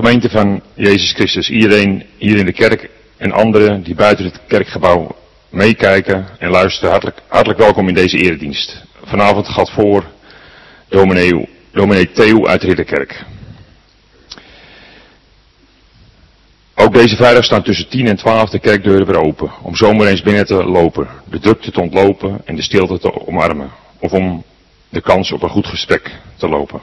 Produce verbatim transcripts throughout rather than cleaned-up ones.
gemeente van Jezus Christus, iedereen hier in de kerk en anderen die buiten het kerkgebouw meekijken en luisteren, hartelijk, hartelijk welkom in deze eredienst. Vanavond gaat voor dominee, dominee Theo uit Ridderkerk. Ook deze vrijdag staan tussen tien en twaalf de kerkdeuren weer open, om zomaar eens binnen te lopen, de drukte te ontlopen en de stilte te omarmen, of om de kans op een goed gesprek te lopen.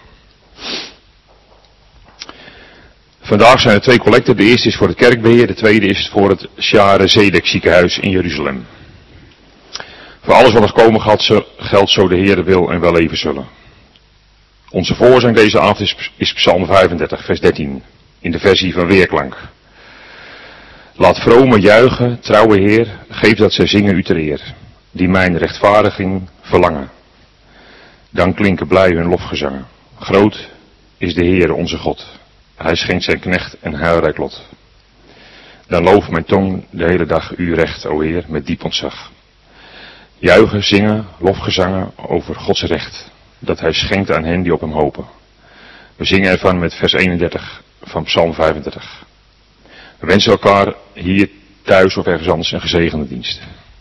Vandaag zijn er twee collecten. De eerste is voor het kerkbeheer, de tweede is voor het Share Zedek ziekenhuis in Jeruzalem. Voor alles wat nog komen gaat, geldt zo de Heere wil en wel leven zullen. Onze voorzang deze avond is, is Psalm vijfendertig, vers dertien, in de versie van Weerklank. Laat vromen juichen, trouwe Heer, geef dat zij zingen u ter eer, die mijn rechtvaardiging verlangen. Dan klinken blij hun lofgezangen. Groot is de Heer onze God. Hij schenkt zijn knecht een heilrijk lot. Dan looft mijn tong de hele dag uw recht, o Heer, met diep ontzag. Juichen, zingen, lofgezangen over Gods recht, dat hij schenkt aan hen die op hem hopen. We zingen ervan met vers eenendertig van Psalm vijfendertig. We wensen elkaar hier thuis of ergens anders een gezegende dienst.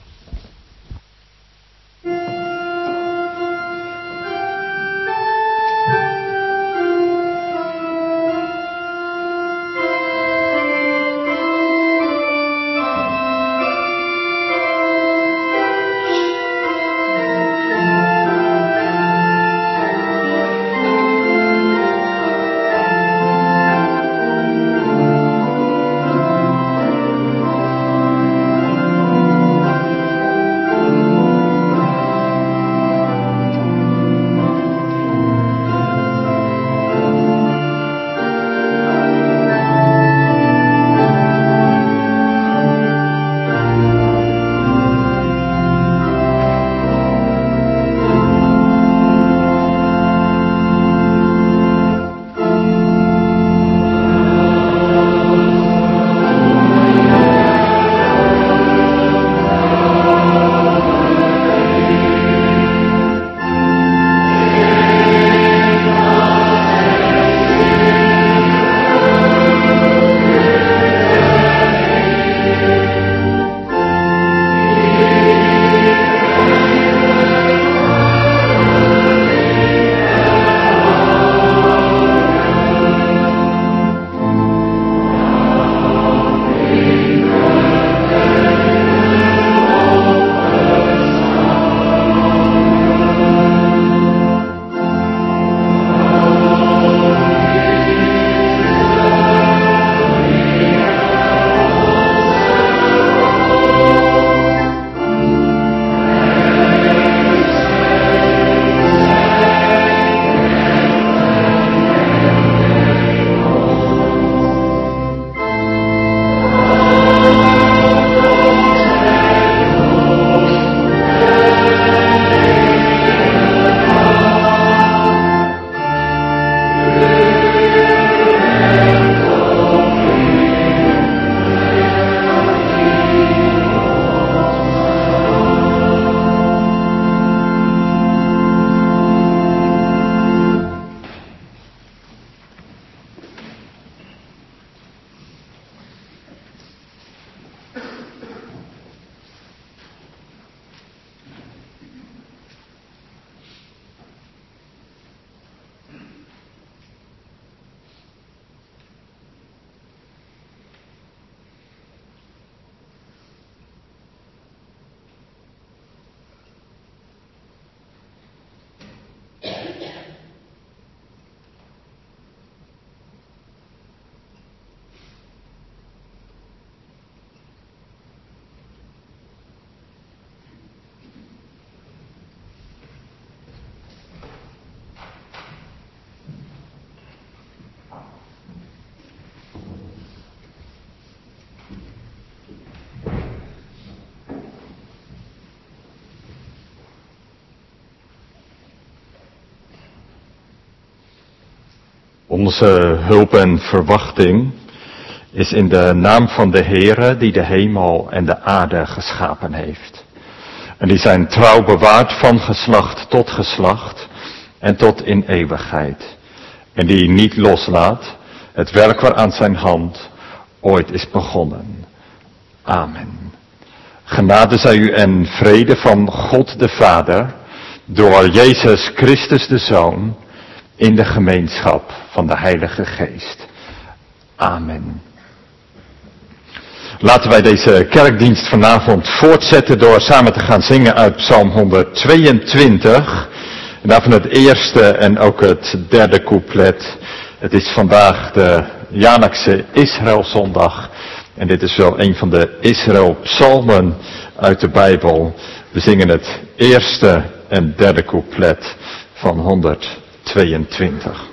Onze hulp en verwachting is in de naam van de Heere die de hemel en de aarde geschapen heeft. En die zijn trouw bewaart van geslacht tot geslacht en tot in eeuwigheid. En die niet loslaat het werk waaraan zijn hand ooit is begonnen. Amen. Genade zij u en vrede van God de Vader, door Jezus Christus de Zoon, in de gemeenschap van de Heilige Geest. Amen. Laten wij deze kerkdienst vanavond voortzetten door samen te gaan zingen uit Psalm honderdtweeëntwintig. En daarvan het eerste en ook het derde couplet. Het is vandaag de jaarlijkse Israëlzondag. En dit is wel een van de Israël-psalmen uit de Bijbel. We zingen het eerste en derde couplet van honderdtweeëntwintig.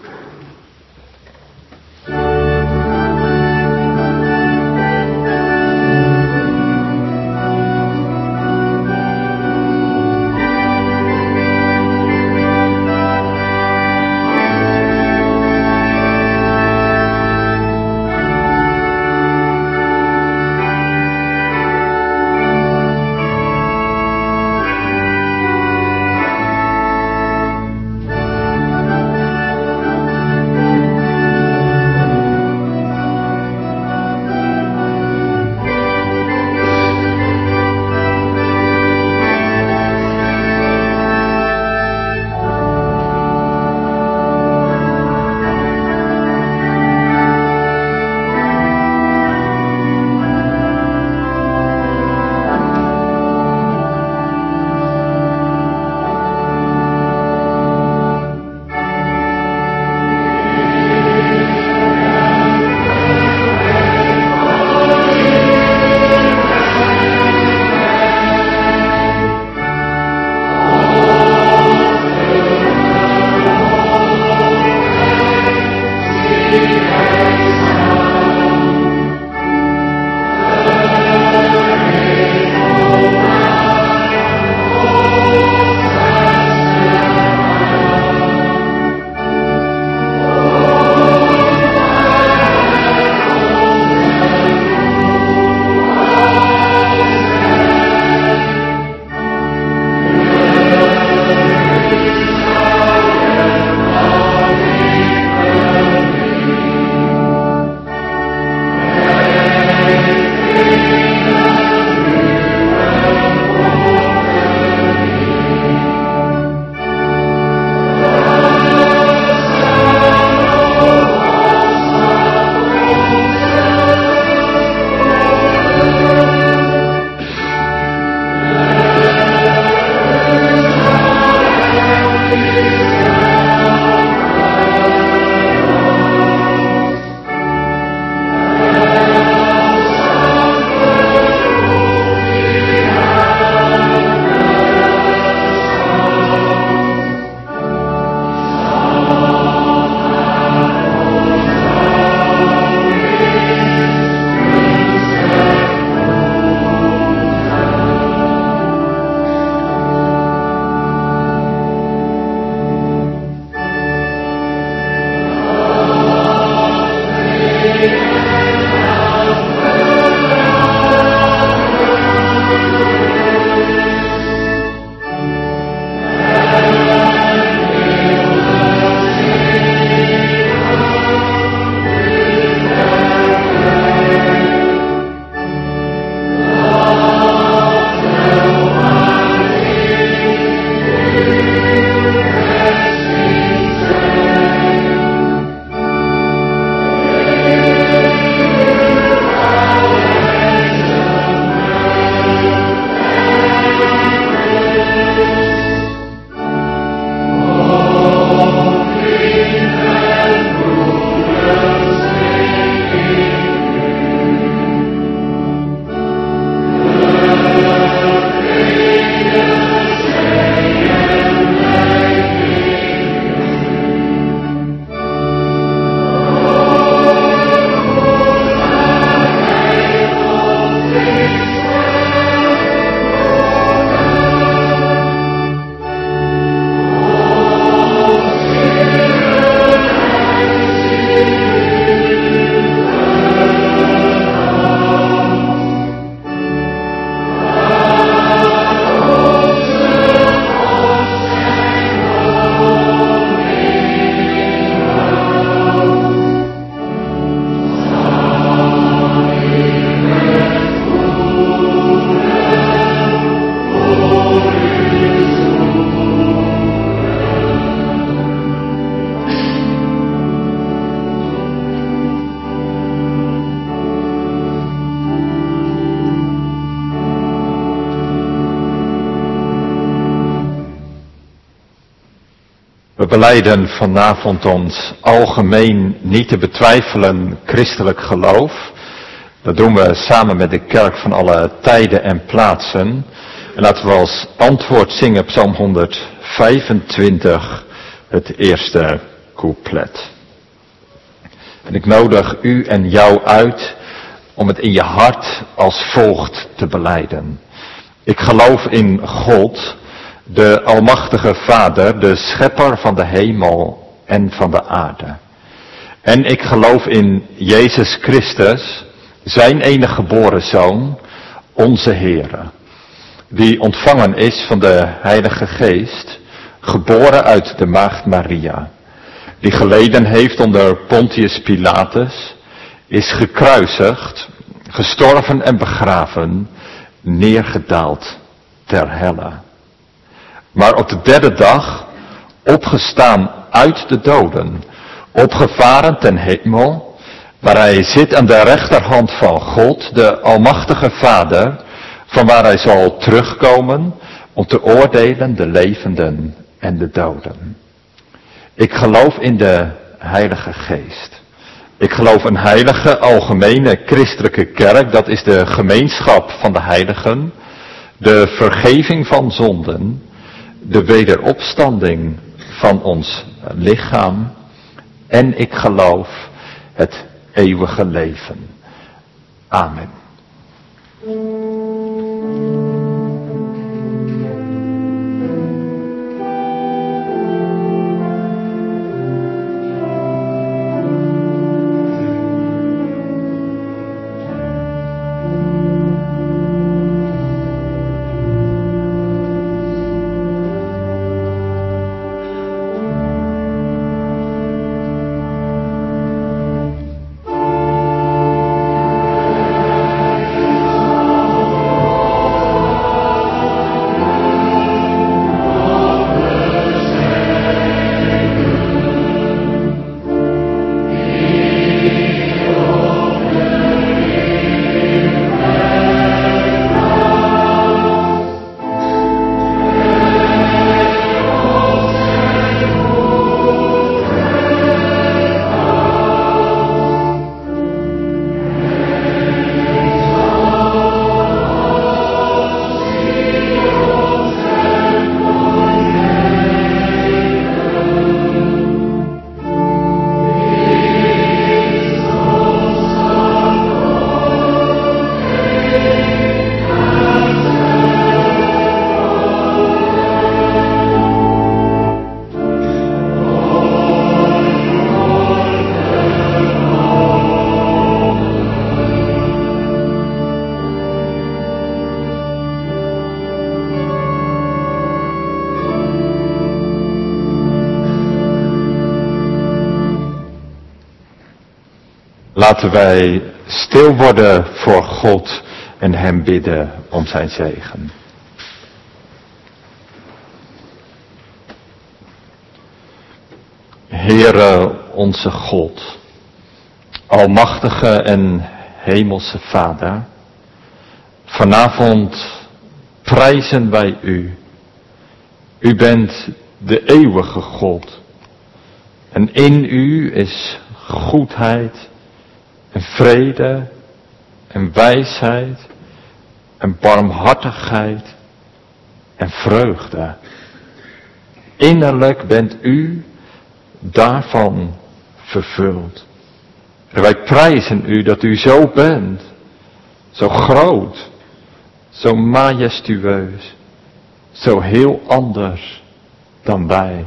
belijden vanavond ons algemeen niet te betwijfelen christelijk geloof. Dat doen we samen met de kerk van alle tijden en plaatsen. En laten we als antwoord zingen Psalm honderdvijfentwintig, het eerste couplet. En ik nodig u en jou uit om het in je hart als volgt te belijden. Ik geloof in God, de Almachtige Vader, de Schepper van de hemel en van de aarde. En ik geloof in Jezus Christus, zijn enige geboren Zoon, onze Heere, die ontvangen is van de Heilige Geest, geboren uit de Maagd Maria, die geleden heeft onder Pontius Pilatus, is gekruisigd, gestorven en begraven, neergedaald ter helle. Maar op de derde dag opgestaan uit de doden, opgevaren ten hemel, waar hij zit aan de rechterhand van God, de Almachtige Vader, van waar hij zal terugkomen om te oordelen de levenden en de doden. Ik geloof in de Heilige Geest. Ik geloof een heilige, algemene, christelijke kerk, dat is de gemeenschap van de heiligen, de vergeving van zonden, de wederopstanding van ons lichaam en ik geloof het eeuwige leven. Amen. Laten wij stil worden voor God en hem bidden om zijn zegen. Heere onze God, almachtige en hemelse Vader, vanavond prijzen wij u. U bent de eeuwige God en in u is goedheid en vrede en wijsheid en barmhartigheid en vreugde. Innerlijk bent u daarvan vervuld. En wij prijzen u dat u zo bent, zo groot, zo majestueus, zo heel anders dan wij.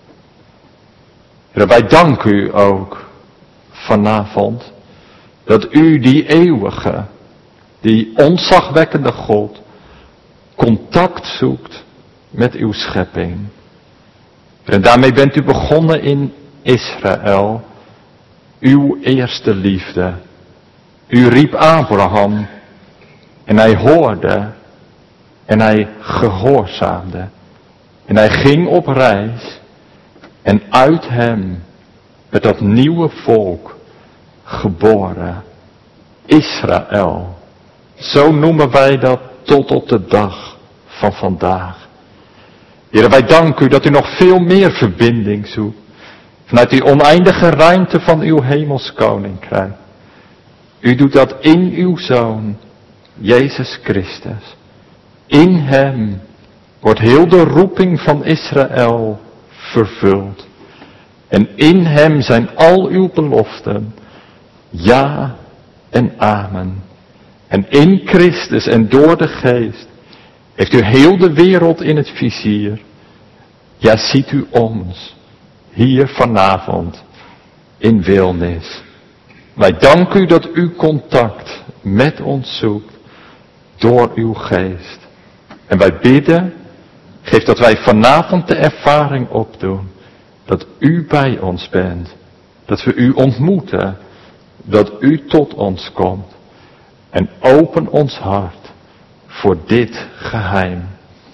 En wij danken u ook vanavond dat u die eeuwige, die ontzagwekkende God, contact zoekt met uw schepping. En daarmee bent u begonnen in Israël, uw eerste liefde. U riep Abraham en hij hoorde en hij gehoorzaamde. En hij ging op reis en uit hem werd dat nieuwe volk geboren. Israël. Zo noemen wij dat tot op de dag van vandaag. Heer, wij danken u dat u nog veel meer verbinding zoekt. Vanuit die oneindige ruimte van uw hemels koninkrijk. U doet dat in uw Zoon, Jezus Christus. In hem wordt heel de roeping van Israël vervuld. En in hem zijn al uw beloften, ja en amen. En in Christus en door de Geest heeft u heel de wereld in het vizier. Ja, ziet u ons hier vanavond in Wilnis. Wij danken u dat u contact met ons zoekt door uw Geest. En wij bidden, geef dat wij vanavond de ervaring opdoen dat u bij ons bent. Dat we u ontmoeten. Dat u tot ons komt. En open ons hart voor dit geheim.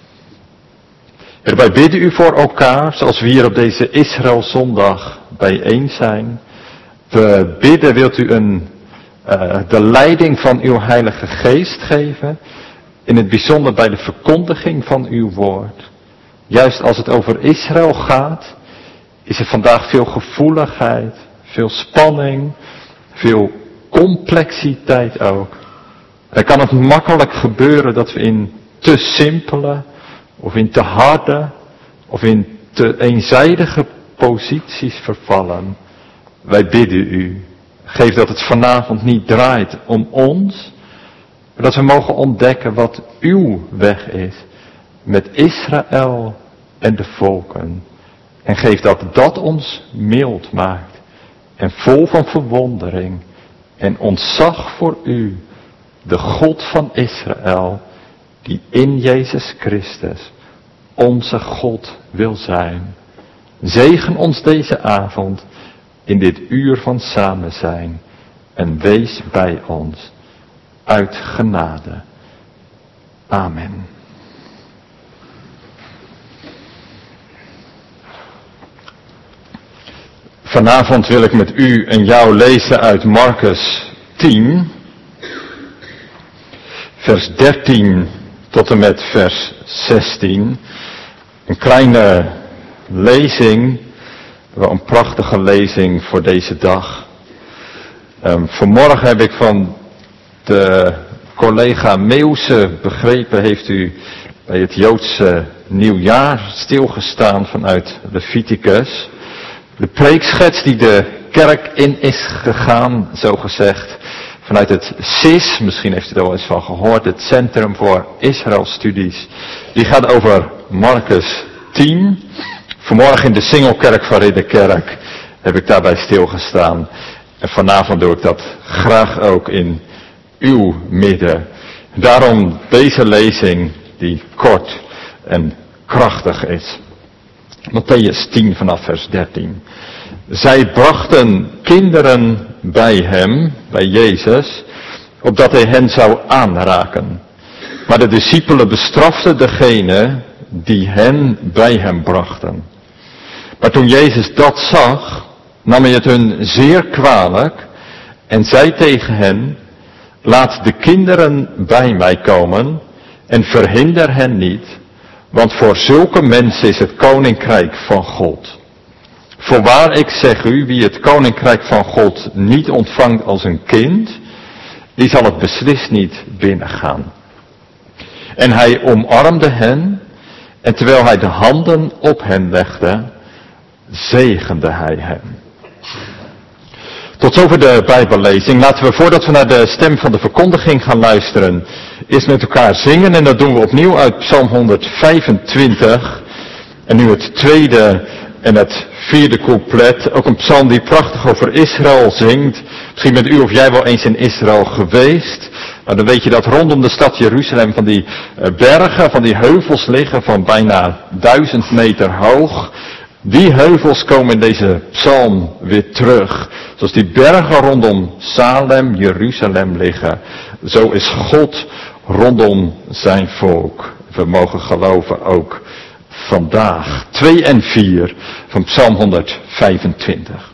En wij bidden u voor elkaar, zoals we hier op deze Israëlzondag bijeen zijn. We bidden, wilt u een, uh, de leiding van uw Heilige Geest geven. In het bijzonder bij de verkondiging van uw woord. Juist als het over Israël gaat, is er vandaag veel gevoeligheid, veel spanning, veel complexiteit ook. Er kan het makkelijk gebeuren dat we in te simpele, of in te harde, of in te eenzijdige posities vervallen. Wij bidden u, geef dat het vanavond niet draait om ons, maar dat we mogen ontdekken wat uw weg is met Israël en de volken. En geef dat dat ons mild maakt en vol van verwondering en ontzag voor u, de God van Israël, die in Jezus Christus onze God wil zijn. Zegen ons deze avond in dit uur van samen zijn en wees bij ons uit genade. Amen. Vanavond wil ik met u en jou lezen uit Markus tien, vers dertien tot en met vers zestien. Een kleine lezing, wel een prachtige lezing voor deze dag. Um, vanmorgen heb ik van de collega Meeuwse begrepen, heeft u bij het Joodse nieuwjaar stilgestaan vanuit Leviticus. De preekschets die de kerk in is gegaan, zo gezegd, vanuit het C I S, misschien heeft u er wel eens van gehoord, het Centrum voor Israëlstudies. Die gaat over Markus tien. Vanmorgen in de Singelkerk van Ridderkerk heb ik daarbij stilgestaan. En vanavond doe ik dat graag ook in uw midden. Daarom deze lezing die kort en krachtig is. Mattheüs tien vanaf vers dertien. Zij brachten kinderen bij hem, bij Jezus, opdat hij hen zou aanraken. Maar de discipelen bestraften degene die hen bij hem brachten. Maar toen Jezus dat zag, nam hij het hun zeer kwalijk en zei tegen hen: laat de kinderen bij mij komen en verhinder hen niet, want voor zulke mensen is het koninkrijk van God. Voorwaar, ik zeg u, wie het koninkrijk van God niet ontvangt als een kind, die zal het beslist niet binnengaan. En hij omarmde hen, en terwijl hij de handen op hen legde, zegende hij hen. Tot zover de Bijbellezing. Laten we, voordat we naar de stem van de verkondiging gaan luisteren, eerst met elkaar zingen. En dat doen we opnieuw uit Psalm honderdvijfentwintig. En nu het tweede en het vierde couplet. Ook een psalm die prachtig over Israël zingt. Misschien bent u of jij wel eens in Israël geweest. Maar dan weet je dat rondom de stad Jeruzalem van die bergen, van die heuvels liggen van bijna duizend meter hoog. Die heuvels komen in deze psalm weer terug. Zoals die bergen rondom Salem, Jeruzalem liggen, zo is God rondom zijn volk. We mogen geloven ook vandaag. twee en vier van Psalm honderdvijfentwintig.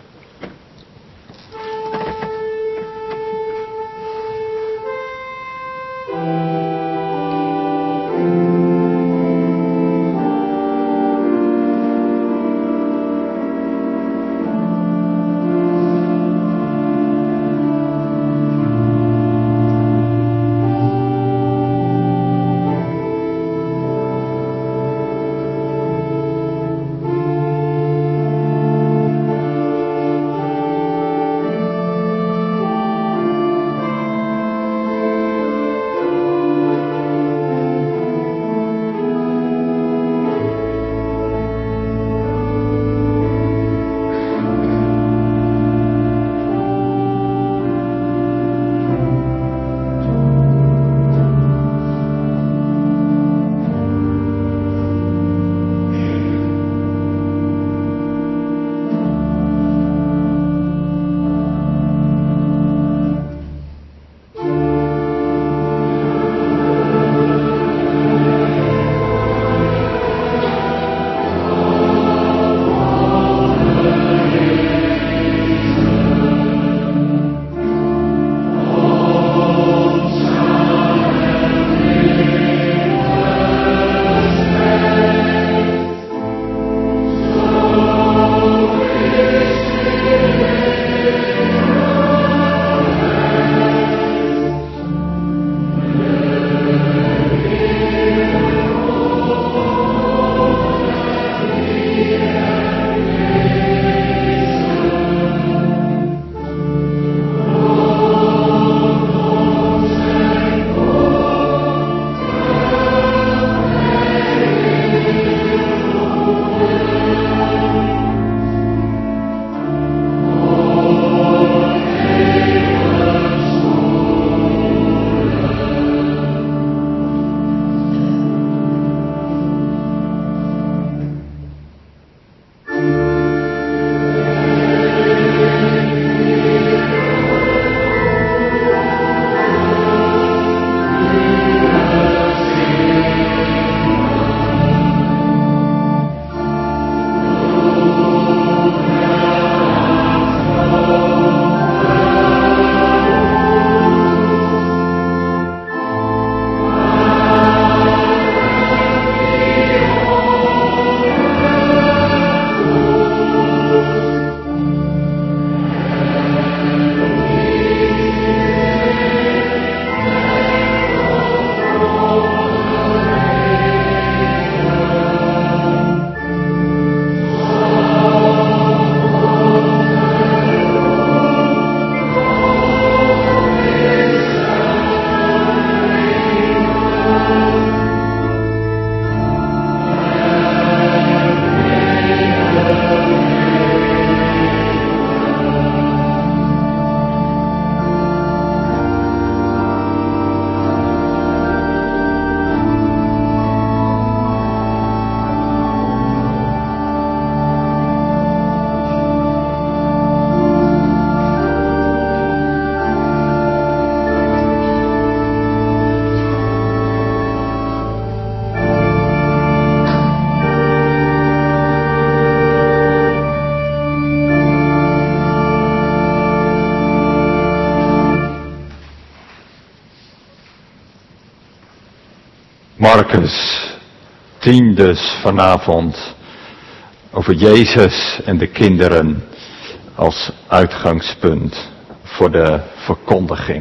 Marcus tien dus vanavond over Jezus en de kinderen als uitgangspunt voor de verkondiging.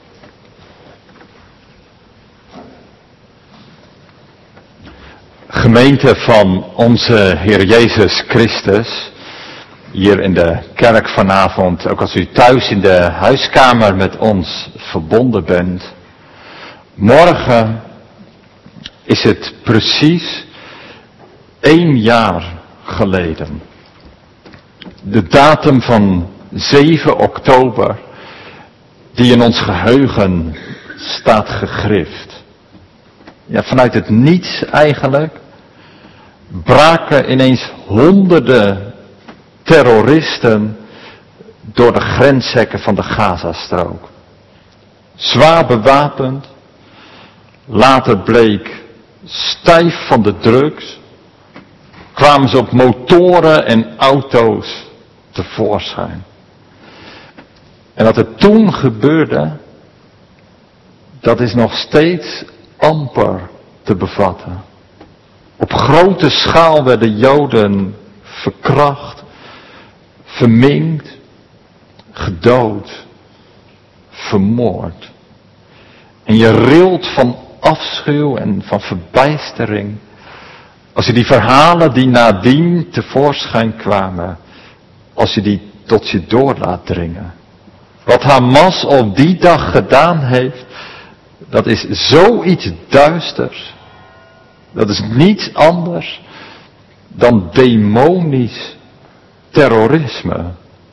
Gemeente van onze Heer Jezus Christus, hier in de kerk vanavond, ook als u thuis in de huiskamer met ons verbonden bent. Morgen is het precies één jaar geleden. De datum van zeven oktober, die in ons geheugen staat gegrift. Ja, vanuit het niets eigenlijk braken ineens honderden terroristen door de grenshekken van de Gazastrook. Zwaar bewapend, later bleek stijf van de drugs, kwamen ze op motoren en auto's tevoorschijn. En wat er toen gebeurde, dat is nog steeds amper te bevatten. Op grote schaal werden Joden verkracht, verminkt, gedood, vermoord. En je rilt van afschuw en van verbijstering als je die verhalen die nadien tevoorschijn kwamen, als je die tot je door laat dringen. Wat Hamas op die dag gedaan heeft, dat is zoiets duisters. Dat is niets anders dan demonisch terrorisme.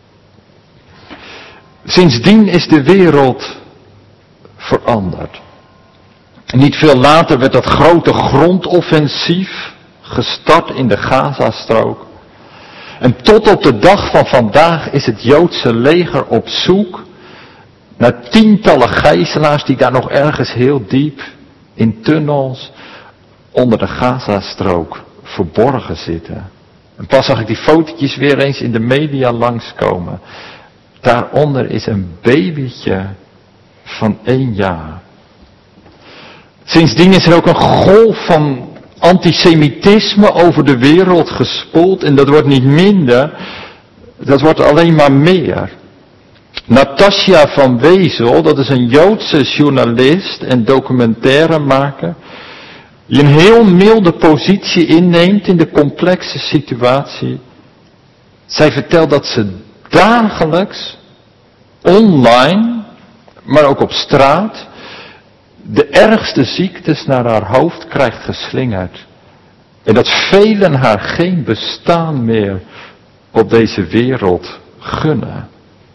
Sindsdien is de wereld veranderd. Niet veel later werd dat grote grondoffensief gestart in de Gazastrook. En tot op de dag van vandaag is het Joodse leger op zoek naar tientallen gijzelaars die daar nog ergens heel diep in tunnels onder de Gazastrook verborgen zitten. En pas zag ik die fotootjes weer eens in de media langskomen. Daaronder is een babytje van één jaar. Sindsdien is er ook een golf van antisemitisme over de wereld gespoeld. En dat wordt niet minder, dat wordt alleen maar meer. Natasja van Wezel, dat is een Joodse journalist en documentairemaker, die een heel milde positie inneemt in de complexe situatie. Zij vertelt dat ze dagelijks, online, maar ook op straat, de ergste ziektes naar haar hoofd krijgt geslingerd. En dat velen haar geen bestaan meer op deze wereld gunnen.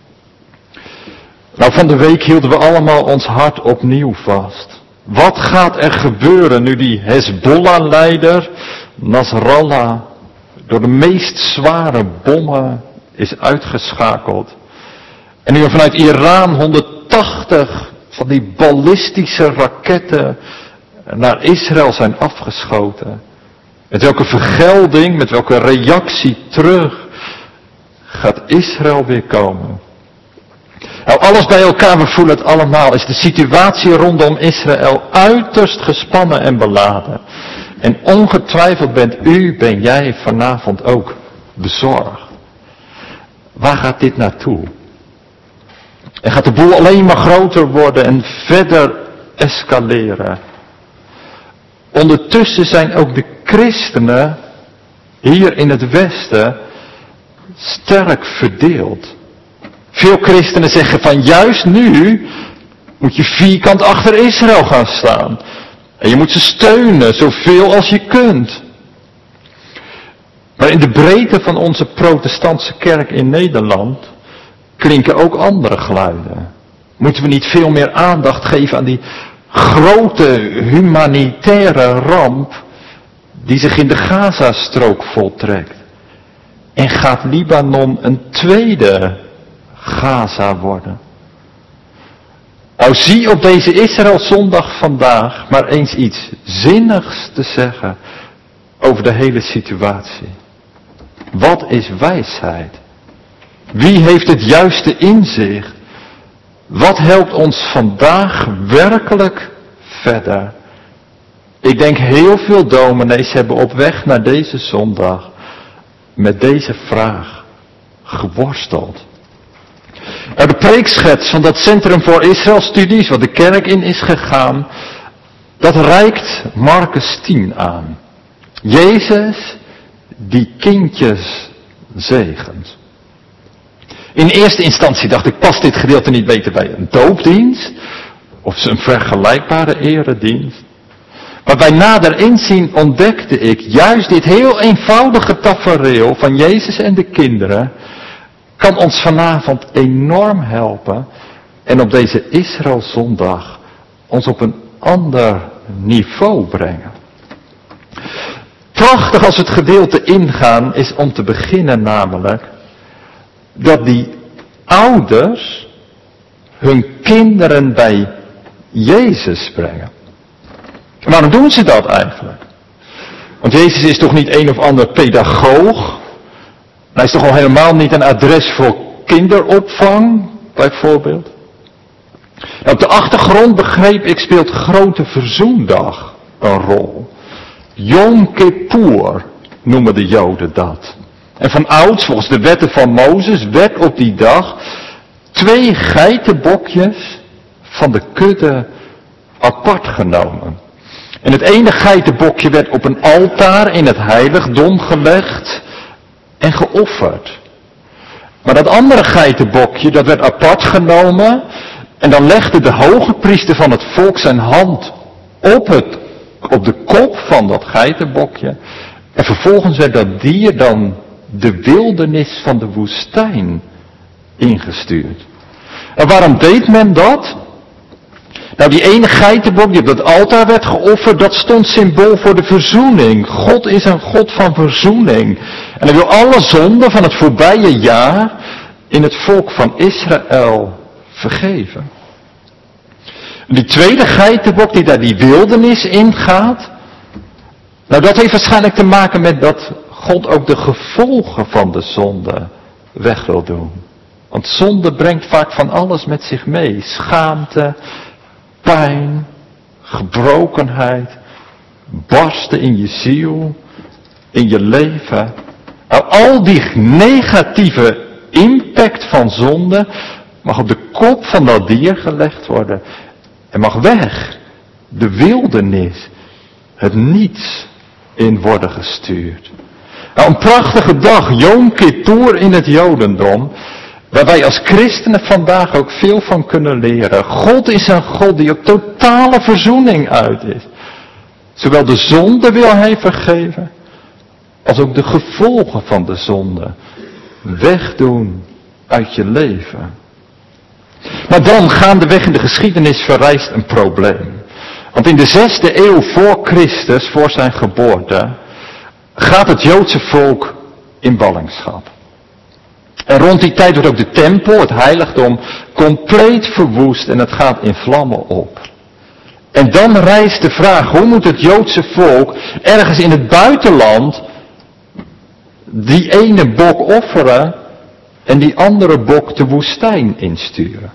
Nou, van de week hielden we allemaal ons hart opnieuw vast. Wat gaat er gebeuren nu die Hezbollah-leider Nasrallah door de meest zware bommen is uitgeschakeld? En nu er vanuit Iran honderdtachtig van die ballistische raketten naar Israël zijn afgeschoten. Met welke vergelding, met welke reactie terug gaat Israël weer komen? Nou, alles bij elkaar, we voelen het allemaal, is de situatie rondom Israël uiterst gespannen en beladen. En ongetwijfeld bent u, ben jij vanavond ook bezorgd. Waar gaat dit naartoe? En gaat de boel alleen maar groter worden en verder escaleren? Ondertussen zijn ook de christenen hier in het Westen sterk verdeeld. Veel christenen zeggen van juist nu moet je vierkant achter Israël gaan staan. En je moet ze steunen, zoveel als je kunt. Maar in de breedte van onze protestantse kerk in Nederland klinken ook andere geluiden. Moeten we niet veel meer aandacht geven aan die grote humanitaire ramp die zich in de Gazastrook voltrekt? En gaat Libanon een tweede Gaza worden? Nou, zie op deze Israëlzondag vandaag maar eens iets zinnigs te zeggen over de hele situatie. Wat is wijsheid? Wie heeft het juiste inzicht? Wat helpt ons vandaag werkelijk verder? Ik denk heel veel dominees hebben op weg naar deze zondag met deze vraag geworsteld. Nou, de preekschets van dat Centrum voor Israël Studies, wat de kerk in is gegaan, dat reikt Marcus tien aan. Jezus die kindjes zegent. In eerste instantie dacht ik, past dit gedeelte niet beter bij een doopdienst? Of een vergelijkbare eredienst? Maar bij nader inzien ontdekte ik juist dit heel eenvoudige tafereel van Jezus en de kinderen kan ons vanavond enorm helpen en op deze Israëlzondag ons op een ander niveau brengen. Prachtig als het gedeelte ingaan is om te beginnen namelijk dat die ouders hun kinderen bij Jezus brengen. Waarom doen ze dat eigenlijk? Want Jezus is toch niet een of ander pedagoog? Hij is toch al helemaal niet een adres voor kinderopvang, bijvoorbeeld? Nou, op de achtergrond, begreep ik, speelt Grote Verzoendag een rol. Yom Kippur noemen de Joden dat. En van ouds, volgens de wetten van Mozes, werd op die dag twee geitenbokjes van de kudde apart genomen. En het ene geitenbokje werd op een altaar in het heiligdom gelegd en geofferd. Maar dat andere geitenbokje, dat werd apart genomen en dan legde de hoge priester van het volk zijn hand op, het, op de kop van dat geitenbokje. En vervolgens werd dat dier dan de wildernis van de woestijn ingestuurd. En waarom deed men dat? Nou, die ene geitenbok die op dat altaar werd geofferd, dat stond symbool voor de verzoening. God is een God van verzoening. En hij wil alle zonden van het voorbije jaar in het volk van Israël vergeven. En die tweede geitenbok die daar die wildernis ingaat, nou dat heeft waarschijnlijk te maken met dat God ook de gevolgen van de zonde weg wil doen. Want zonde brengt vaak van alles met zich mee. Schaamte, pijn, gebrokenheid, barsten in je ziel, in je leven. Nou, al die negatieve impact van zonde mag op de kop van dat dier gelegd worden. En mag weg, de wildernis, het niets in worden gestuurd. Nou, een prachtige dag, Yom Kippur in het Jodendom, waar wij als christenen vandaag ook veel van kunnen leren. God is een God die op totale verzoening uit is. Zowel de zonde wil hij vergeven, als ook de gevolgen van de zonde wegdoen uit je leven. Maar dan gaandeweg in de geschiedenis verrijst een probleem. Want in de zesde eeuw voor Christus, voor zijn geboorte, gaat het Joodse volk in ballingschap. En rond die tijd wordt ook de tempel, het heiligdom, compleet verwoest en het gaat in vlammen op. En dan rijst de vraag, hoe moet het Joodse volk ergens in het buitenland die ene bok offeren en die andere bok de woestijn insturen?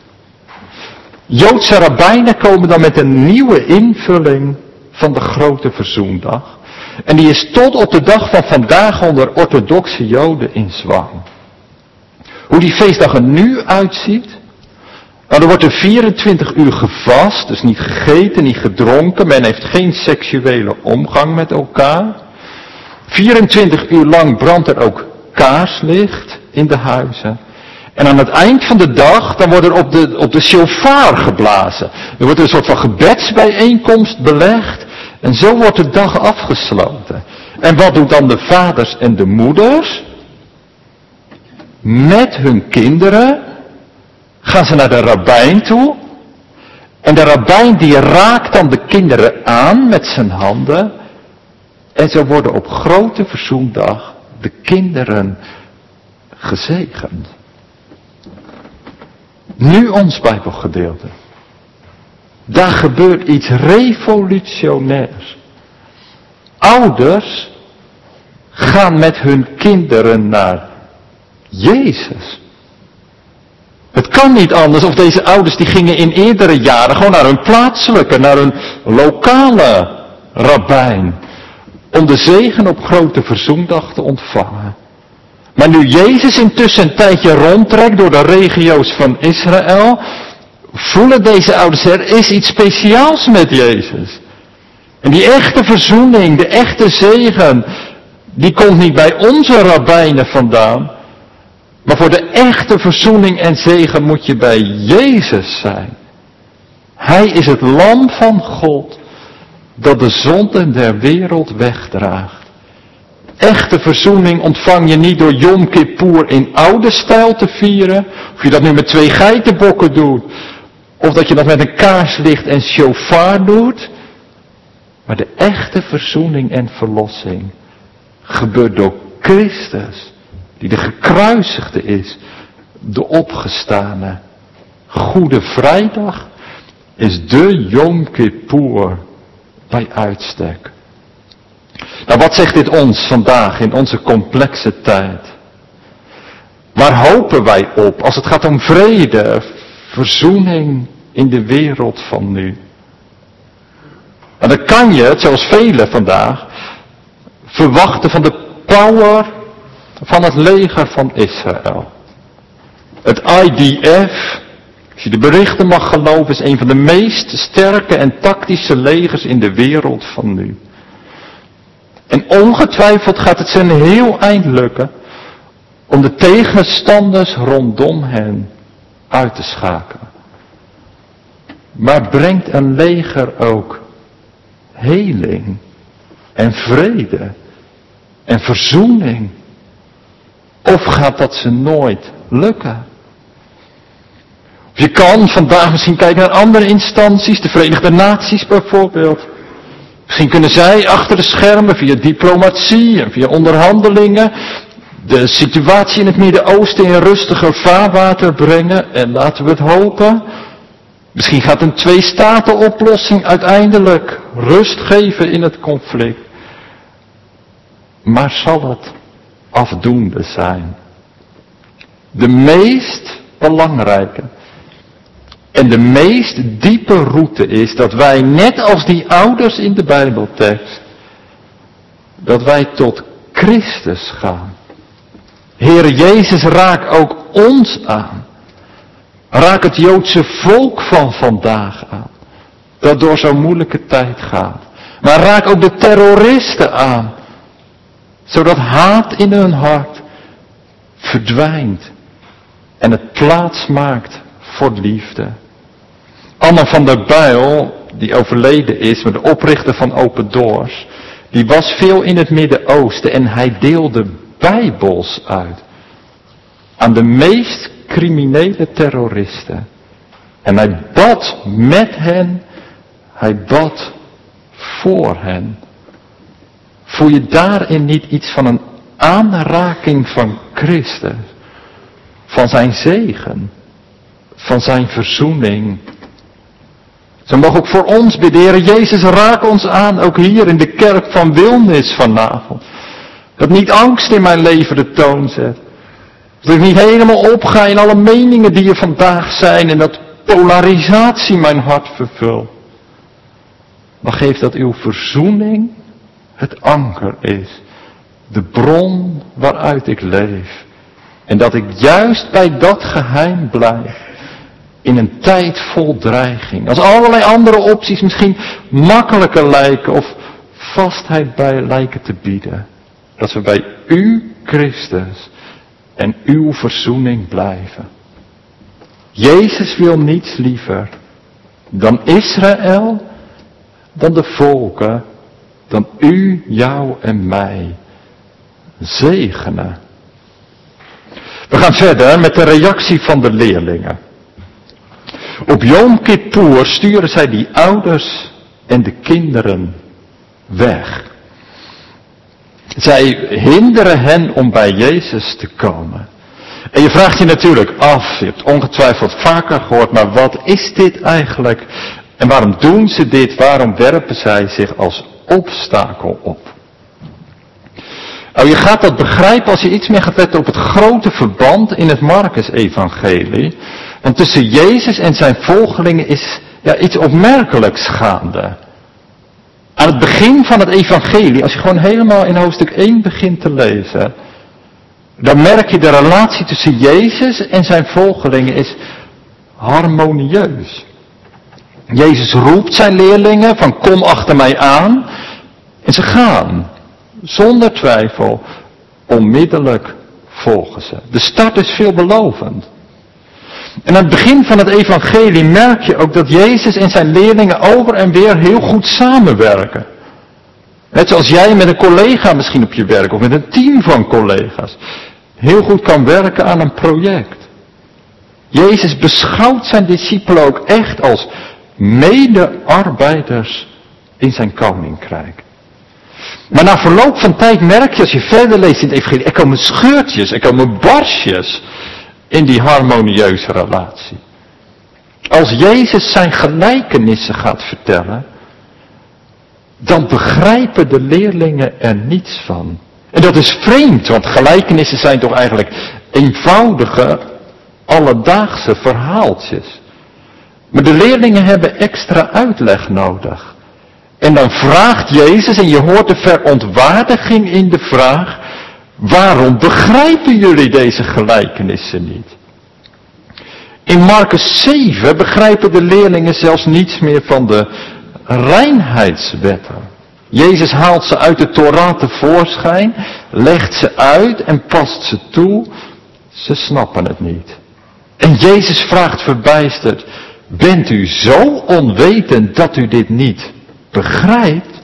Joodse rabbijnen komen dan met een nieuwe invulling van de grote verzoendag. En die is tot op de dag van vandaag onder orthodoxe Joden in zwang. Hoe die feestdag er nu uitziet? Nou, er wordt er vierentwintig uur gevast, dus niet gegeten, niet gedronken. Men heeft geen seksuele omgang met elkaar. vierentwintig uur lang brandt er ook kaarslicht in de huizen. En aan het eind van de dag, dan wordt er op de, op de shofar geblazen. Er wordt een soort van gebedsbijeenkomst belegd. En zo wordt de dag afgesloten. En wat doen dan de vaders en de moeders? Met hun kinderen gaan ze naar de rabbijn toe. En de rabbijn die raakt dan de kinderen aan met zijn handen. En zo worden op grote verzoendag de kinderen gezegend. Nu ons Bijbelgedeelte. Daar gebeurt iets revolutionairs. Ouders gaan met hun kinderen naar Jezus. Het kan niet anders of deze ouders die gingen in eerdere jaren gewoon naar hun plaatselijke, naar hun lokale rabbijn, om de zegen op grote verzoendag te ontvangen. Maar nu Jezus intussen een tijdje rondtrekt door de regio's van Israël, voelen deze ouders, er is iets speciaals met Jezus. En die echte verzoening, de echte zegen, die komt niet bij onze rabbijnen vandaan. Maar voor de echte verzoening en zegen moet je bij Jezus zijn. Hij is het lam van God dat de zonden der wereld wegdraagt. Echte verzoening ontvang je niet door Yom Kippur in oude stijl te vieren. Of je dat nu met twee geitenbokken doet. Of dat je dat met een kaarslicht en shofar doet. Maar de echte verzoening en verlossing gebeurt door Christus. Die de gekruisigde is. De opgestane. Goede Vrijdag is de Yom Kippur bij uitstek. Nou, wat zegt dit ons vandaag in onze complexe tijd? Waar hopen wij op als het gaat om vrede, verzoening in de wereld van nu? En dan kan je, zoals velen vandaag, verwachten van de power van het leger van Israël. Het I D F, als je de berichten mag geloven, is een van de meest sterke en tactische legers in de wereld van nu. En ongetwijfeld gaat het ze een heel eind lukken om de tegenstanders rondom hen uit te schakelen. Maar brengt een leger ook heling en vrede en verzoening? Of gaat dat ze nooit lukken? Of je kan vandaag misschien kijken naar andere instanties, de Verenigde Naties bijvoorbeeld. Misschien kunnen zij achter de schermen via diplomatie en via onderhandelingen de situatie in het Midden-Oosten in rustiger vaarwater brengen. En laten we het hopen. Misschien gaat een twee-staten-oplossing uiteindelijk rust geven in het conflict. Maar zal het afdoende zijn? De meest belangrijke en de meest diepe route is dat wij, net als die ouders in de Bijbeltekst, dat wij tot Christus gaan. Heere Jezus, raak ook ons aan. Raak het Joodse volk van vandaag aan, dat door zo'n moeilijke tijd gaat. Maar raak ook de terroristen aan, zodat haat in hun hart verdwijnt en het plaats maakt voor liefde. Anne van der Bijl, die overleden is, met de oprichter van Open Doors, die was veel in het Midden-Oosten en hij deelde Bijbels uit aan de meest criminele terroristen. En hij bad met hen, hij bad voor hen. Voel je daarin niet iets van een aanraking van Christus, van zijn zegen, van zijn verzoening? Zo mag ook voor ons bidden, Heer Jezus, raak ons aan, ook hier in de kerk van Wilnis vanavond. Dat niet angst in mijn leven de toon zet. Dat ik niet helemaal opga in alle meningen die er vandaag zijn en dat polarisatie mijn hart vervult. Maar geef dat uw verzoening het anker is. De bron waaruit ik leef. En dat ik juist bij dat geheim blijf. In een tijd vol dreiging. Als allerlei andere opties misschien makkelijker lijken of vastheid bij lijken te bieden. Dat we bij u, Christus, en uw verzoening blijven. Jezus wil niets liever dan Israël, dan de volken, dan u, jou en mij zegenen. We gaan verder met de reactie van de leerlingen. Op Yom Kippur sturen zij die ouders en de kinderen weg. Zij hinderen hen om bij Jezus te komen. En je vraagt je natuurlijk af, je hebt ongetwijfeld vaker gehoord, maar wat is dit eigenlijk? En waarom doen ze dit? Waarom werpen zij zich als obstakel op? Nou, je gaat dat begrijpen als je iets meer gaat letten op het grote verband in het Marcus-evangelie. Want tussen Jezus en zijn volgelingen is ja, iets opmerkelijks gaande. Aan het begin van het evangelie, als je gewoon helemaal in hoofdstuk één begint te lezen, dan merk je de relatie tussen Jezus en zijn volgelingen is harmonieus. Jezus roept zijn leerlingen van kom achter mij aan en ze gaan, zonder twijfel, onmiddellijk volgen ze. De start is veelbelovend. En aan het begin van het evangelie merk je ook dat Jezus en zijn leerlingen over en weer heel goed samenwerken. Net zoals jij met een collega misschien op je werk of met een team van collega's heel goed kan werken aan een project. Jezus beschouwt zijn discipelen ook echt als medearbeiders in zijn koninkrijk. Maar na verloop van tijd merk je als je verder leest in het evangelie, er komen scheurtjes, er komen barsjes in die harmonieuze relatie. Als Jezus zijn gelijkenissen gaat vertellen, dan begrijpen de leerlingen er niets van. En dat is vreemd, want gelijkenissen zijn toch eigenlijk eenvoudige, alledaagse verhaaltjes. Maar de leerlingen hebben extra uitleg nodig. En dan vraagt Jezus, en je hoort de verontwaardiging in de vraag, waarom begrijpen jullie deze gelijkenissen niet? In Marcus zeven begrijpen de leerlingen zelfs niets meer van de reinheidswetten. Jezus haalt ze uit de Torah tevoorschijn, legt ze uit en past ze toe. Ze snappen het niet. En Jezus vraagt verbijsterd, bent u zo onwetend dat u dit niet begrijpt?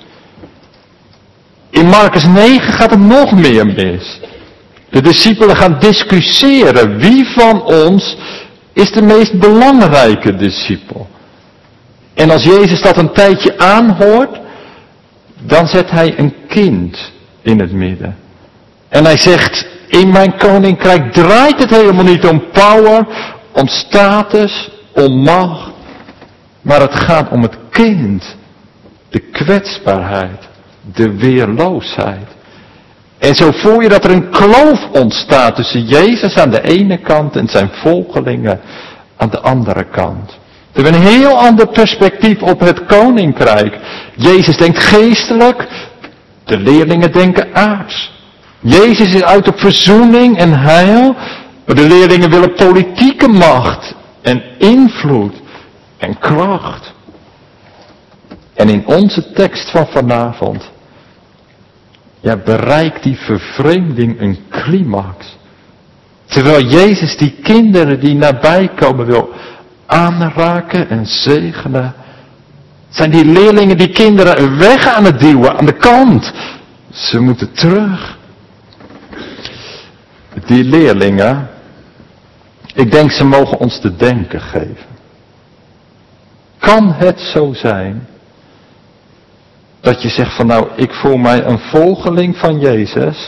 In Marcus negen gaat het nog meer mis. De discipelen gaan discussiëren. Wie van ons is de meest belangrijke discipel? En als Jezus dat een tijdje aanhoort, dan zet hij een kind in het midden. En hij zegt, in mijn koninkrijk draait het helemaal niet om power, om status, om macht. Maar het gaat om het kind. De kwetsbaarheid. De weerloosheid. En zo voel je dat er een kloof ontstaat tussen Jezus aan de ene kant en zijn volgelingen aan de andere kant. We hebben een heel ander perspectief op het koninkrijk. Jezus denkt geestelijk, de leerlingen denken aards. Jezus is uit op verzoening en heil, maar de leerlingen willen politieke macht en invloed en kracht. En in onze tekst van vanavond, ja, bereikt die vervreemding een climax. Terwijl Jezus die kinderen die nabij komen wil aanraken en zegenen, zijn die leerlingen die kinderen weg aan het duwen, aan de kant. Ze moeten terug. Die leerlingen, ik denk ze mogen ons te denken geven. Kan het zo zijn dat je zegt van nou, ik voel mij een volgeling van Jezus,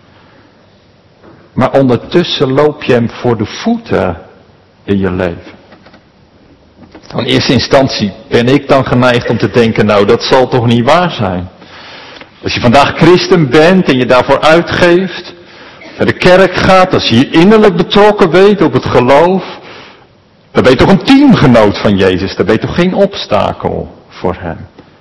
maar ondertussen loop je hem voor de voeten in je leven? In eerste instantie ben ik dan geneigd om te denken, nou dat zal toch niet waar zijn. Als je vandaag christen bent en je daarvoor uitgeeft, naar de kerk gaat, als je je innerlijk betrokken weet op het geloof, dan ben je toch een teamgenoot van Jezus, dan ben je toch geen obstakel voor hem.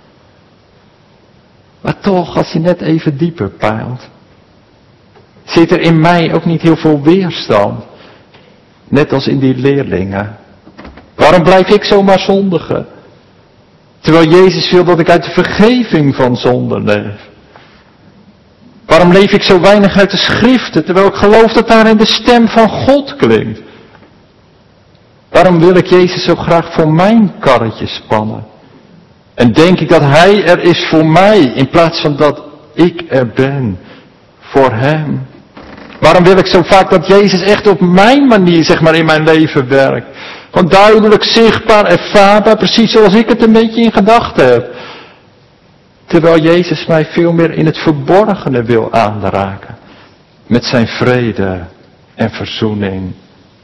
Maar toch, als je net even dieper peilt, zit er in mij ook niet heel veel weerstand. Net als in die leerlingen. Waarom blijf ik zomaar zondigen? Terwijl Jezus wil dat ik uit de vergeving van zonde leef. Waarom leef ik zo weinig uit de schriften, terwijl ik geloof dat daarin de stem van God klinkt? Waarom wil ik Jezus zo graag voor mijn karretje spannen? En denk ik dat Hij er is voor mij, in plaats van dat ik er ben voor Hem? Waarom wil ik zo vaak dat Jezus echt op mijn manier, zeg maar, in mijn leven werkt? Gewoon duidelijk, zichtbaar, ervaarbaar, precies zoals ik het een beetje in gedachten heb. Terwijl Jezus mij veel meer in het verborgene wil aanraken. Met zijn vrede en verzoening.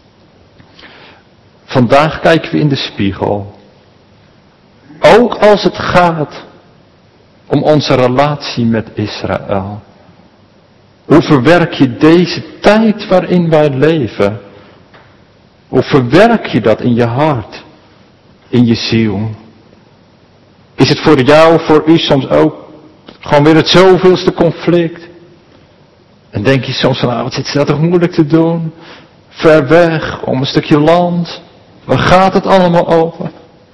Vandaag kijken we in de spiegel. Ook als het gaat om onze relatie met Israël. Hoe verwerk je deze tijd waarin wij leven? Hoe verwerk je dat in je hart, in je ziel? Is het voor jou, voor u soms ook gewoon weer het zoveelste conflict? En denk je soms van, ah, wat zit ze dat toch moeilijk te doen? Ver weg, om een stukje land. Waar gaat het allemaal over?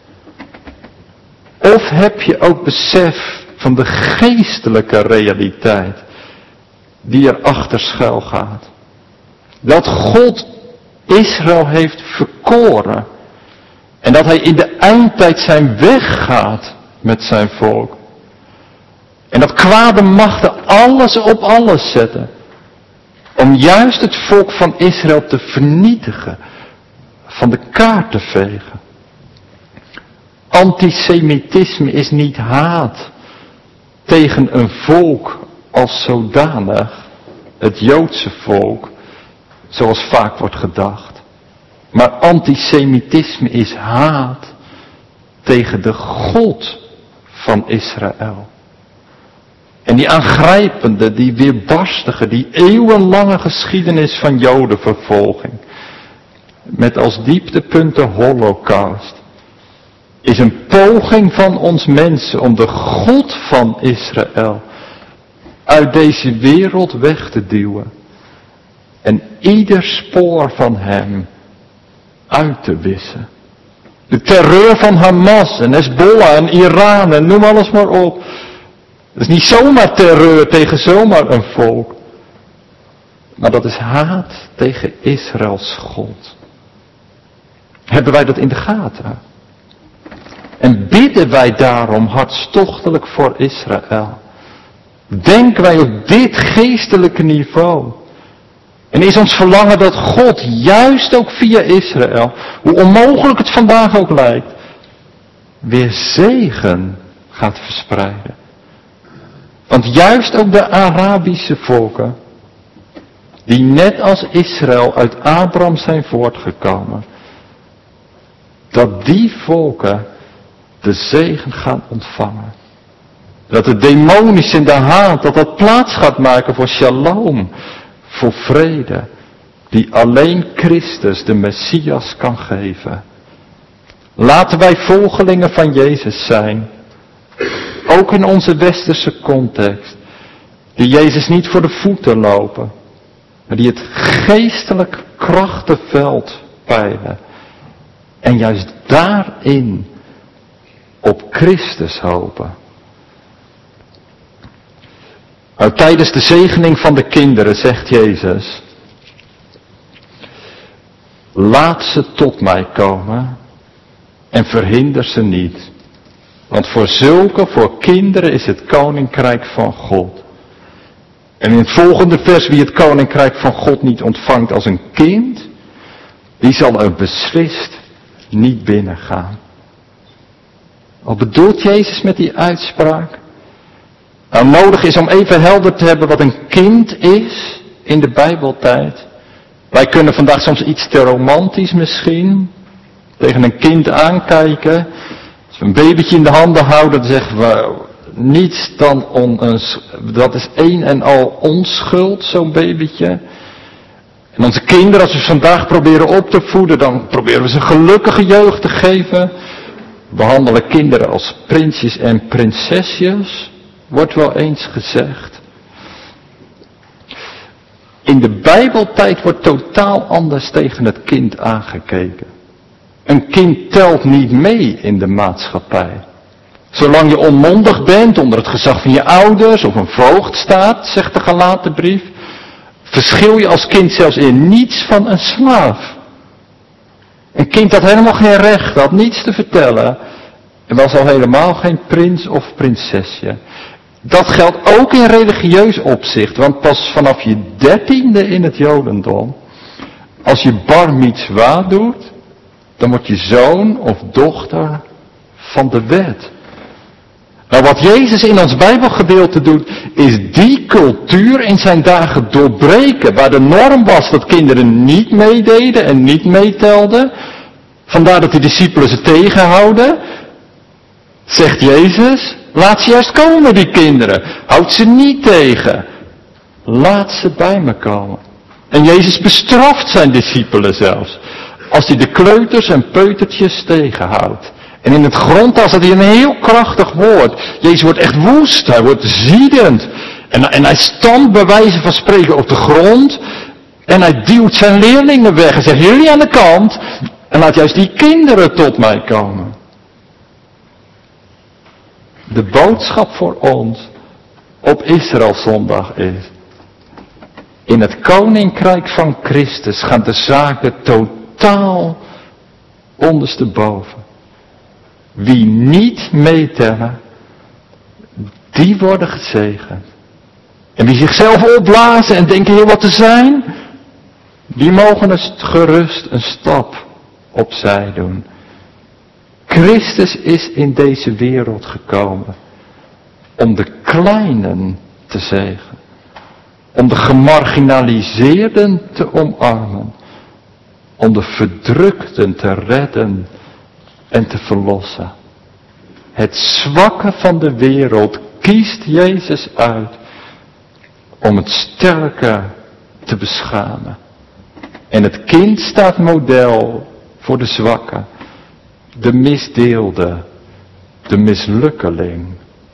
Of heb je ook besef van de geestelijke realiteit die erachter schuil gaat? Dat God Israël heeft verkoren. En dat hij in de eindtijd zijn weg gaat met zijn volk. En dat kwade machten alles op alles zetten. Om juist het volk van Israël te vernietigen. Van de kaart te vegen. Antisemitisme is niet haat tegen een volk als zodanig. Het Joodse volk. Zoals vaak wordt gedacht. Maar antisemitisme is haat tegen de God van Israël. En die aangrijpende, die weerbarstige, die eeuwenlange geschiedenis van Jodenvervolging. Met als dieptepunt de Holocaust. Is een poging van ons mensen om de God van Israël uit deze wereld weg te duwen. En ieder spoor van hem uit te wissen. De terreur van Hamas en Hezbollah en Iran en noem alles maar op. Dat is niet zomaar terreur tegen zomaar een volk. Maar dat is haat tegen Israëls God. Hebben wij dat in de gaten? En bidden wij daarom hartstochtelijk voor Israël? Denken wij op dit geestelijke niveau? En is ons verlangen dat God juist ook via Israël, hoe onmogelijk het vandaag ook lijkt, weer zegen gaat verspreiden. Want juist ook de Arabische volken, die net als Israël uit Abraham zijn voortgekomen, dat die volken de zegen gaan ontvangen. Dat het demonisch in de haat, dat dat plaats gaat maken voor shalom, voor vrede, die alleen Christus, de Messias, kan geven. Laten wij volgelingen van Jezus zijn, ook in onze westerse context, die Jezus niet voor de voeten lopen, maar die het geestelijk krachtenveld peilen en juist daarin op Christus hopen. Nou, tijdens de zegening van de kinderen zegt Jezus, laat ze tot mij komen en verhinder ze niet. Want voor zulke, voor kinderen is het koninkrijk van God. En in het volgende vers, wie het koninkrijk van God niet ontvangt als een kind, die zal er beslist niet binnengaan. Wat bedoelt Jezus met die uitspraak? Nou, nodig is om even helder te hebben wat een kind is in de Bijbeltijd. Wij kunnen vandaag soms iets te romantisch misschien tegen een kind aankijken. Als we een babytje in de handen houden, dan zeggen we niets dan on, dat is een en al onschuld, zo'n babytje. En onze kinderen, als we ze vandaag proberen op te voeden, dan proberen we ze een gelukkige jeugd te geven. We behandelen kinderen als prinsjes en prinsesjes, wordt wel eens gezegd. In de Bijbeltijd wordt totaal anders tegen het kind aangekeken. Een kind telt niet mee in de maatschappij. Zolang je onmondig bent, onder het gezag van je ouders of een voogd staat, zegt de Galatenbrief, verschil je als kind zelfs in niets van een slaaf. Een kind had helemaal geen recht, had niets te vertellen. En was al helemaal geen prins of prinsesje. Dat geldt ook in religieus opzicht, want pas vanaf je dertiende in het Jodendom, als je bar mitzwa doet, dan word je zoon of dochter van de wet. Nou, wat Jezus in ons Bijbelgedeelte doet, is die cultuur in zijn dagen doorbreken, waar de norm was dat kinderen niet meededen en niet meetelden. Vandaar dat de discipelen ze tegenhouden. Zegt Jezus, laat ze juist komen, die kinderen. Houd ze niet tegen. Laat ze bij me komen. En Jezus bestraft zijn discipelen zelfs, als hij de kleuters en peutertjes tegenhoudt. En in het grondtaal staat hier een heel krachtig woord. Jezus wordt echt woest, hij wordt ziedend. En, en hij stampt bij wijze van spreken op de grond. En hij duwt zijn leerlingen weg en zegt, jullie aan de kant. En laat juist die kinderen tot mij komen. De boodschap voor ons op Israëlzondag is, in het koninkrijk van Christus gaan de zaken totaal ondersteboven. Wie niet meetellen, die worden gezegend. En wie zichzelf opblazen en denken heel wat te zijn, die mogen dus gerust een stap opzij doen. Christus is in deze wereld gekomen om de kleinen te zegen. Om de gemarginaliseerden te omarmen. Om de verdrukten te redden en te verlossen. Het zwakke van de wereld kiest Jezus uit om het sterke te beschamen. En het kind staat model voor de zwakke, de misdeelde, de mislukkeling.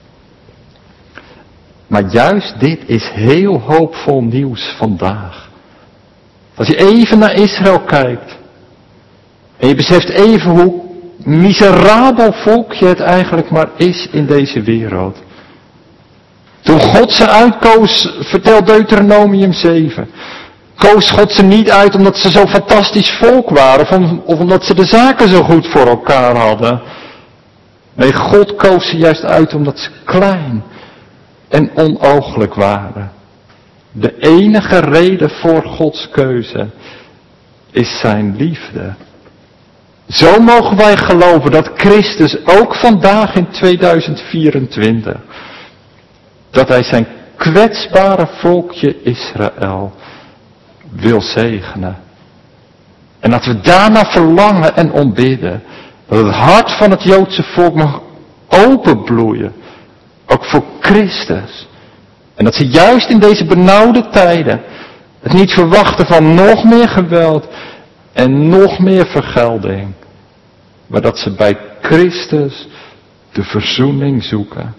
Maar juist dit is heel hoopvol nieuws vandaag. Als je even naar Israël kijkt en je beseft even hoe miserabel volkje het eigenlijk maar is in deze wereld. Toen God ze uitkoos, vertelt Deuteronomium zeven, koos God ze niet uit omdat ze zo'n fantastisch volk waren, of, om, of omdat ze de zaken zo goed voor elkaar hadden. Nee, God koos ze juist uit omdat ze klein en onooglijk waren. De enige reden voor Gods keuze is zijn liefde. Zo mogen wij geloven dat Christus ook vandaag in tweeduizend vierentwintig, dat hij zijn kwetsbare volkje Israël wil zegenen. En dat we daarna verlangen en ontbidden. Dat het hart van het Joodse volk mag openbloeien. Ook voor Christus. En dat ze juist in deze benauwde tijden het niet verwachten van nog meer geweld en nog meer vergelding. Maar dat ze bij Christus de verzoening zoeken.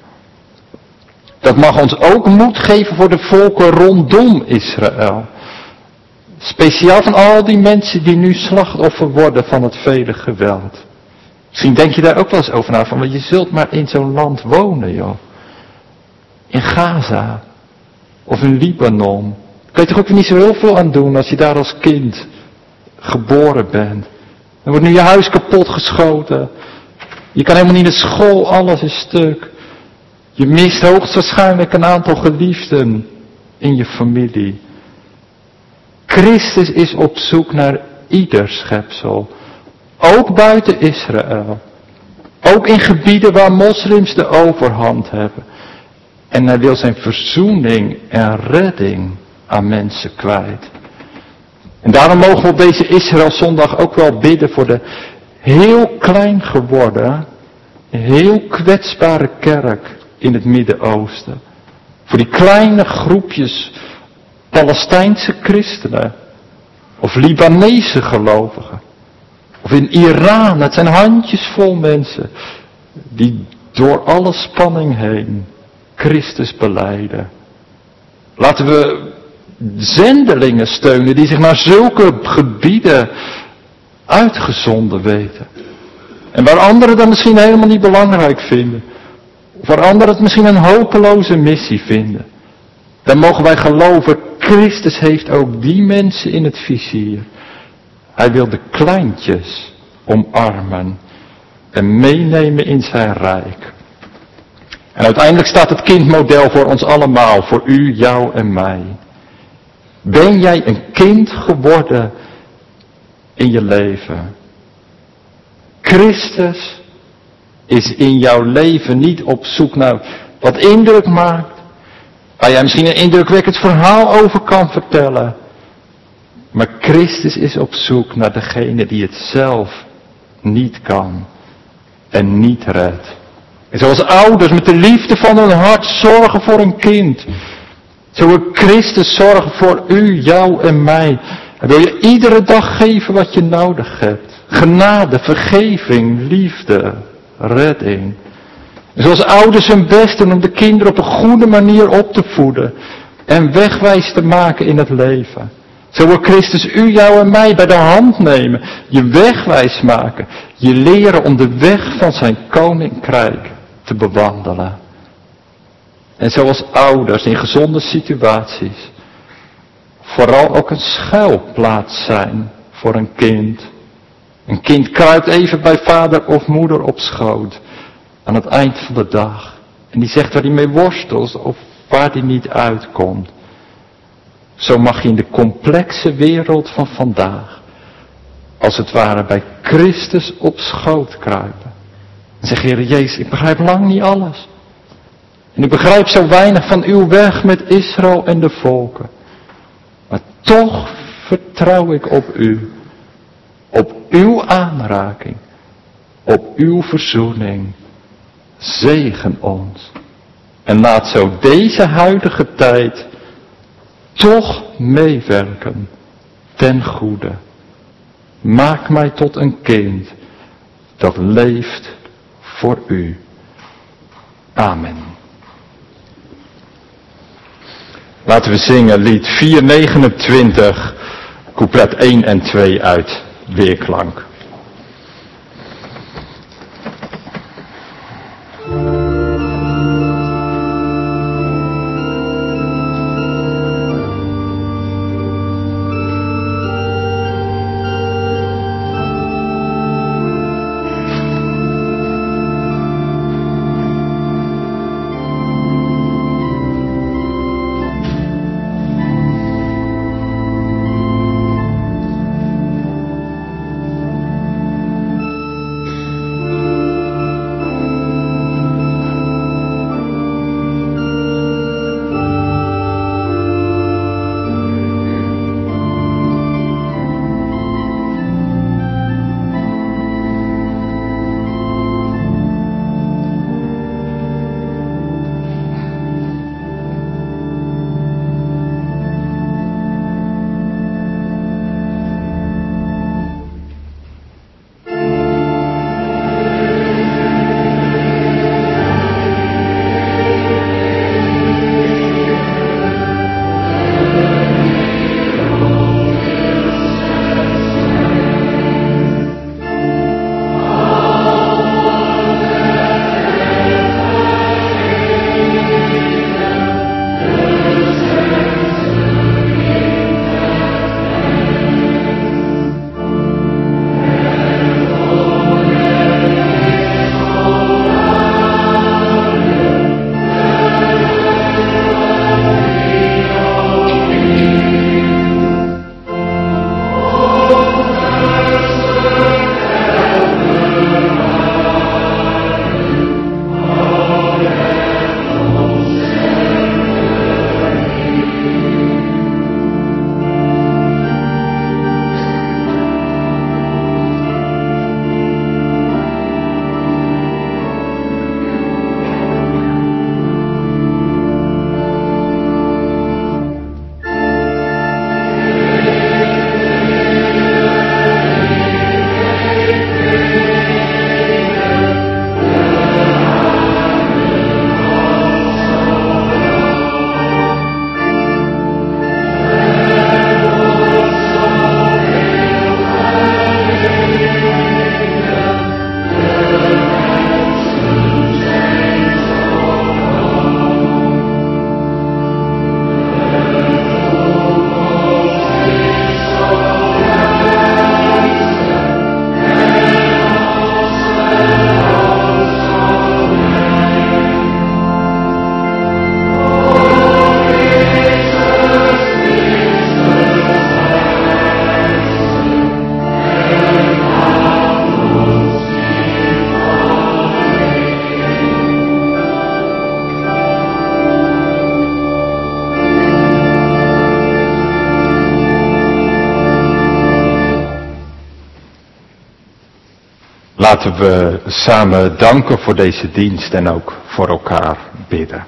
Dat mag ons ook moed geven voor de volken rondom Israël. Speciaal van al die mensen die nu slachtoffer worden van het vele geweld. Misschien denk je daar ook wel eens over na, van, want je zult maar in zo'n land wonen, joh. In Gaza. Of in Libanon. Daar kun je toch ook niet zo heel veel aan doen als je daar als kind geboren bent. Dan wordt nu je huis kapot geschoten. Je kan helemaal niet naar school, alles is stuk. Je mist hoogstwaarschijnlijk een aantal geliefden in je familie. Christus is op zoek naar ieder schepsel. Ook buiten Israël. Ook in gebieden waar moslims de overhand hebben. En hij wil zijn verzoening en redding aan mensen kwijt. En daarom mogen we op deze Israëlzondag ook wel bidden voor de heel klein geworden, heel kwetsbare kerk in het Midden-Oosten. Voor die kleine groepjes Palestijnse christenen. Of Libanese gelovigen. Of in Iran, het zijn handjesvol mensen die door alle spanning heen Christus belijden. Laten we zendelingen steunen die zich naar zulke gebieden uitgezonden weten. En waar anderen dat misschien helemaal niet belangrijk vinden. Of waar anderen het misschien een hopeloze missie vinden. Dan mogen wij geloven, Christus heeft ook die mensen in het vizier. Hij wil de kleintjes omarmen en meenemen in zijn rijk. En uiteindelijk staat het kind model voor ons allemaal, voor u, jou en mij. Ben jij een kind geworden in je leven? Christus is in jouw leven niet op zoek naar wat indruk maakt, waar jij misschien een indrukwekkend verhaal over kan vertellen. Maar Christus is op zoek naar degene die het zelf niet kan en niet redt. En zoals ouders met de liefde van hun hart zorgen voor een kind, zo wil Christus zorgen voor u, jou en mij. Hij wil je iedere dag geven wat je nodig hebt. Genade, vergeving, liefde, redding. En zoals ouders hun best doen om de kinderen op een goede manier op te voeden en wegwijs te maken in het leven. Zo wil Christus u, jou en mij bij de hand nemen, je wegwijs maken, je leren om de weg van zijn koninkrijk te bewandelen. En zoals ouders in gezonde situaties vooral ook een schuilplaats zijn voor een kind. Een kind kruipt even bij vader of moeder op schoot aan het eind van de dag. En die zegt waar hij mee worstelt of waar hij niet uitkomt. Zo mag je in de complexe wereld van vandaag als het ware bij Christus op schoot kruipen. En zeg, Heer Jezus, ik begrijp lang niet alles. En ik begrijp zo weinig van uw weg met Israël en de volken. Maar toch vertrouw ik op u. Op uw aanraking. Op uw verzoening. Zegen ons. En laat zo deze huidige tijd toch meewerken ten goede. Maak mij tot een kind dat leeft voor u. Amen. Laten we zingen lied vierhonderdnegenentwintig, couplet één en twee uit weerklank. Laten we samen danken voor deze dienst en ook voor elkaar bidden.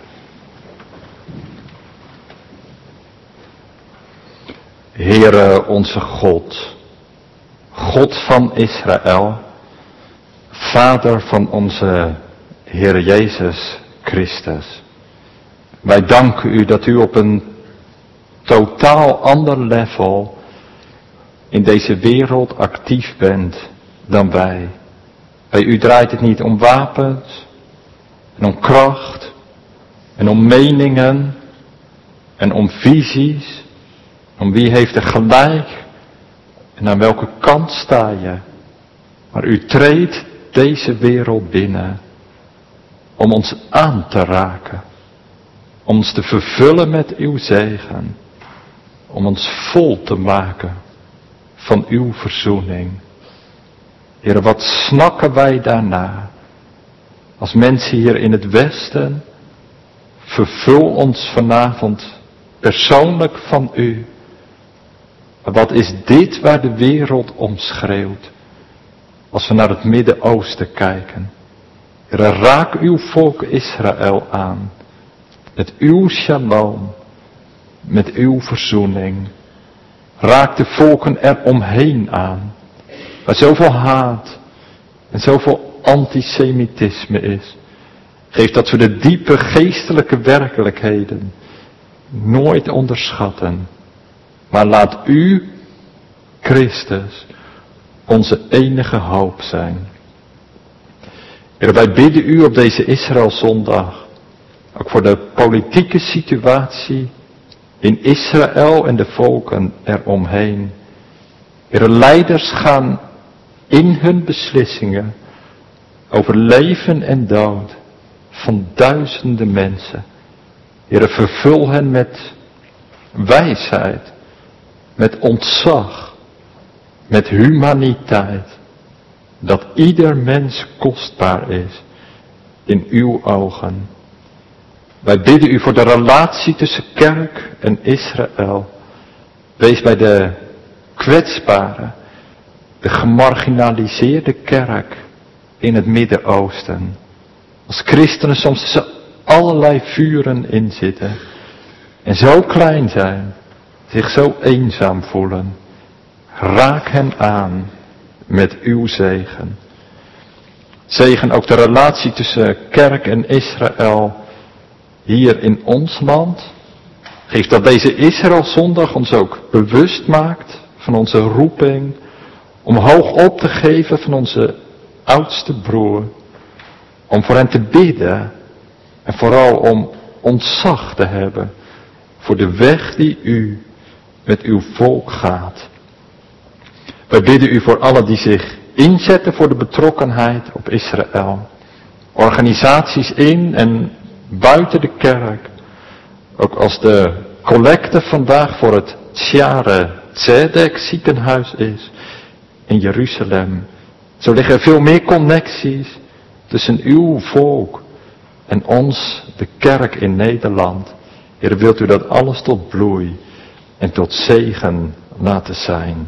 Heere onze God, God van Israël, Vader van onze Heer Jezus Christus. Wij danken u dat u op een totaal ander level in deze wereld actief bent dan wij. Bij u draait het niet om wapens en om kracht en om meningen en om visies. Om wie heeft er gelijk en aan welke kant sta je. Maar u treedt deze wereld binnen om ons aan te raken. Om ons te vervullen met uw zegen. Om ons vol te maken van uw verzoening. Heer, wat snakken wij daarna? Als mensen hier in het Westen, vervul ons vanavond persoonlijk van u. Wat is dit waar de wereld om schreeuwt? Als we naar het Midden-Oosten kijken. Heer, raak uw volk Israël aan. Met uw shalom. Met uw verzoening. Raak de volken er omheen aan. Waar zoveel haat en zoveel antisemitisme is. Geef dat we de diepe geestelijke werkelijkheden nooit onderschatten. Maar laat u, Christus, onze enige hoop zijn. Heer, wij bidden u op deze Israëlzondag, ook voor de politieke situatie in Israël en de volken eromheen. Heer, leiders gaan in hun beslissingen over leven en dood van duizenden mensen. Heer, vervul hen met wijsheid, met ontzag, met humaniteit, dat ieder mens kostbaar is in uw ogen. Wij bidden u voor de relatie tussen kerk en Israël. Wees bij de kwetsbare, de gemarginaliseerde kerk in het Midden-Oosten. Als christenen soms tussen allerlei vuren in zitten en zo klein zijn, zich zo eenzaam voelen. Raak hen aan met uw zegen. Zegen ook de relatie tussen kerk en Israël hier in ons land. Geef dat deze Israëlzondag ons ook bewust maakt van onze roeping om hoog op te geven van onze oudste broer. Om voor hen te bidden en vooral om ontzag te hebben voor de weg die u met uw volk gaat. Wij bidden u voor allen die zich inzetten voor de betrokkenheid op Israël. Organisaties in en buiten de kerk. Ook als de collecte vandaag voor het Share Tzedek ziekenhuis is in Jeruzalem. Zo liggen er veel meer connecties tussen uw volk en ons, de kerk in Nederland. Heer, wilt u dat alles tot bloei en tot zegen laten zijn.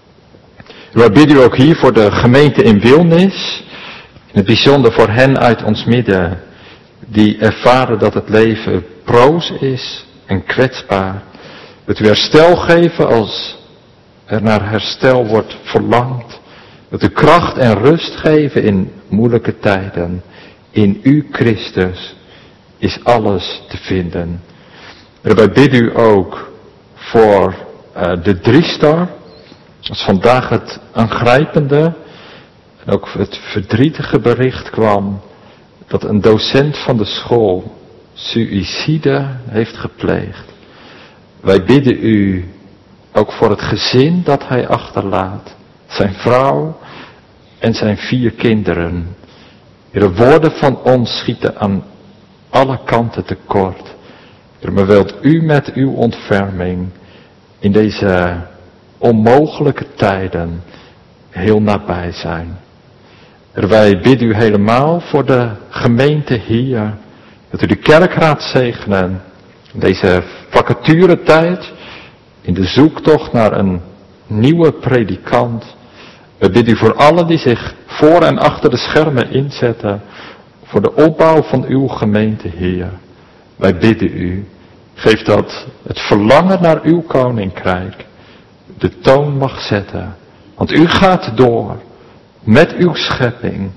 Wij bidden u ook hier voor de gemeente in Wilnis. In het bijzonder voor hen uit ons midden die ervaren dat het leven broos is en kwetsbaar. Wilt u herstel geven als er naar herstel wordt verlangd. Wilt u kracht en rust geven in moeilijke tijden. In u, Christus, is alles te vinden. En wij bidden u ook voor uh, de Driestar. Als vandaag het aangrijpende en ook het verdrietige bericht kwam dat een docent van de school suïcide heeft gepleegd. Wij bidden u ook voor het gezin dat hij achterlaat. Zijn vrouw en zijn vier kinderen. De woorden van ons schieten aan alle kanten tekort. Maar wilt u met uw ontferming in deze onmogelijke tijden heel nabij zijn. Er wij bidden u helemaal voor de gemeente hier. Dat u de kerkraad zegenen. In deze vacaturetijd. In de zoektocht naar een nieuwe predikant. We bidden u voor allen die zich voor en achter de schermen inzetten. Voor de opbouw van uw gemeente Heer. Wij bidden u. Geef dat het verlangen naar uw koninkrijk de toon mag zetten. Want u gaat door met uw schepping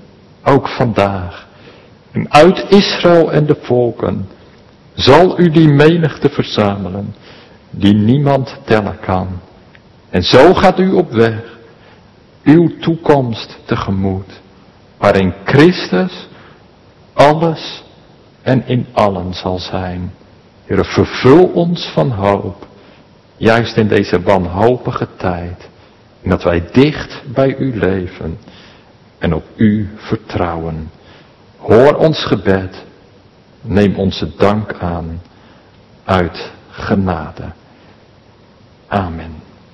ook vandaag. En uit Israël en de volken zal u die menigte verzamelen, die niemand tellen kan. En zo gaat u op weg, uw toekomst tegemoet, waarin Christus alles en in allen zal zijn. Heere, vervul ons van hoop, juist in deze wanhopige tijd. En dat wij dicht bij u leven en op u vertrouwen. Hoor ons gebed, neem onze dank aan uit genade. Amen.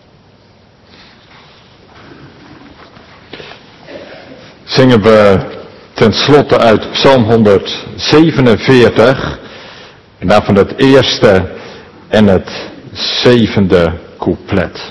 Zingen we ten slotte uit Psalm honderdzevenenveertig, en daarvan het eerste en het zevende couplet.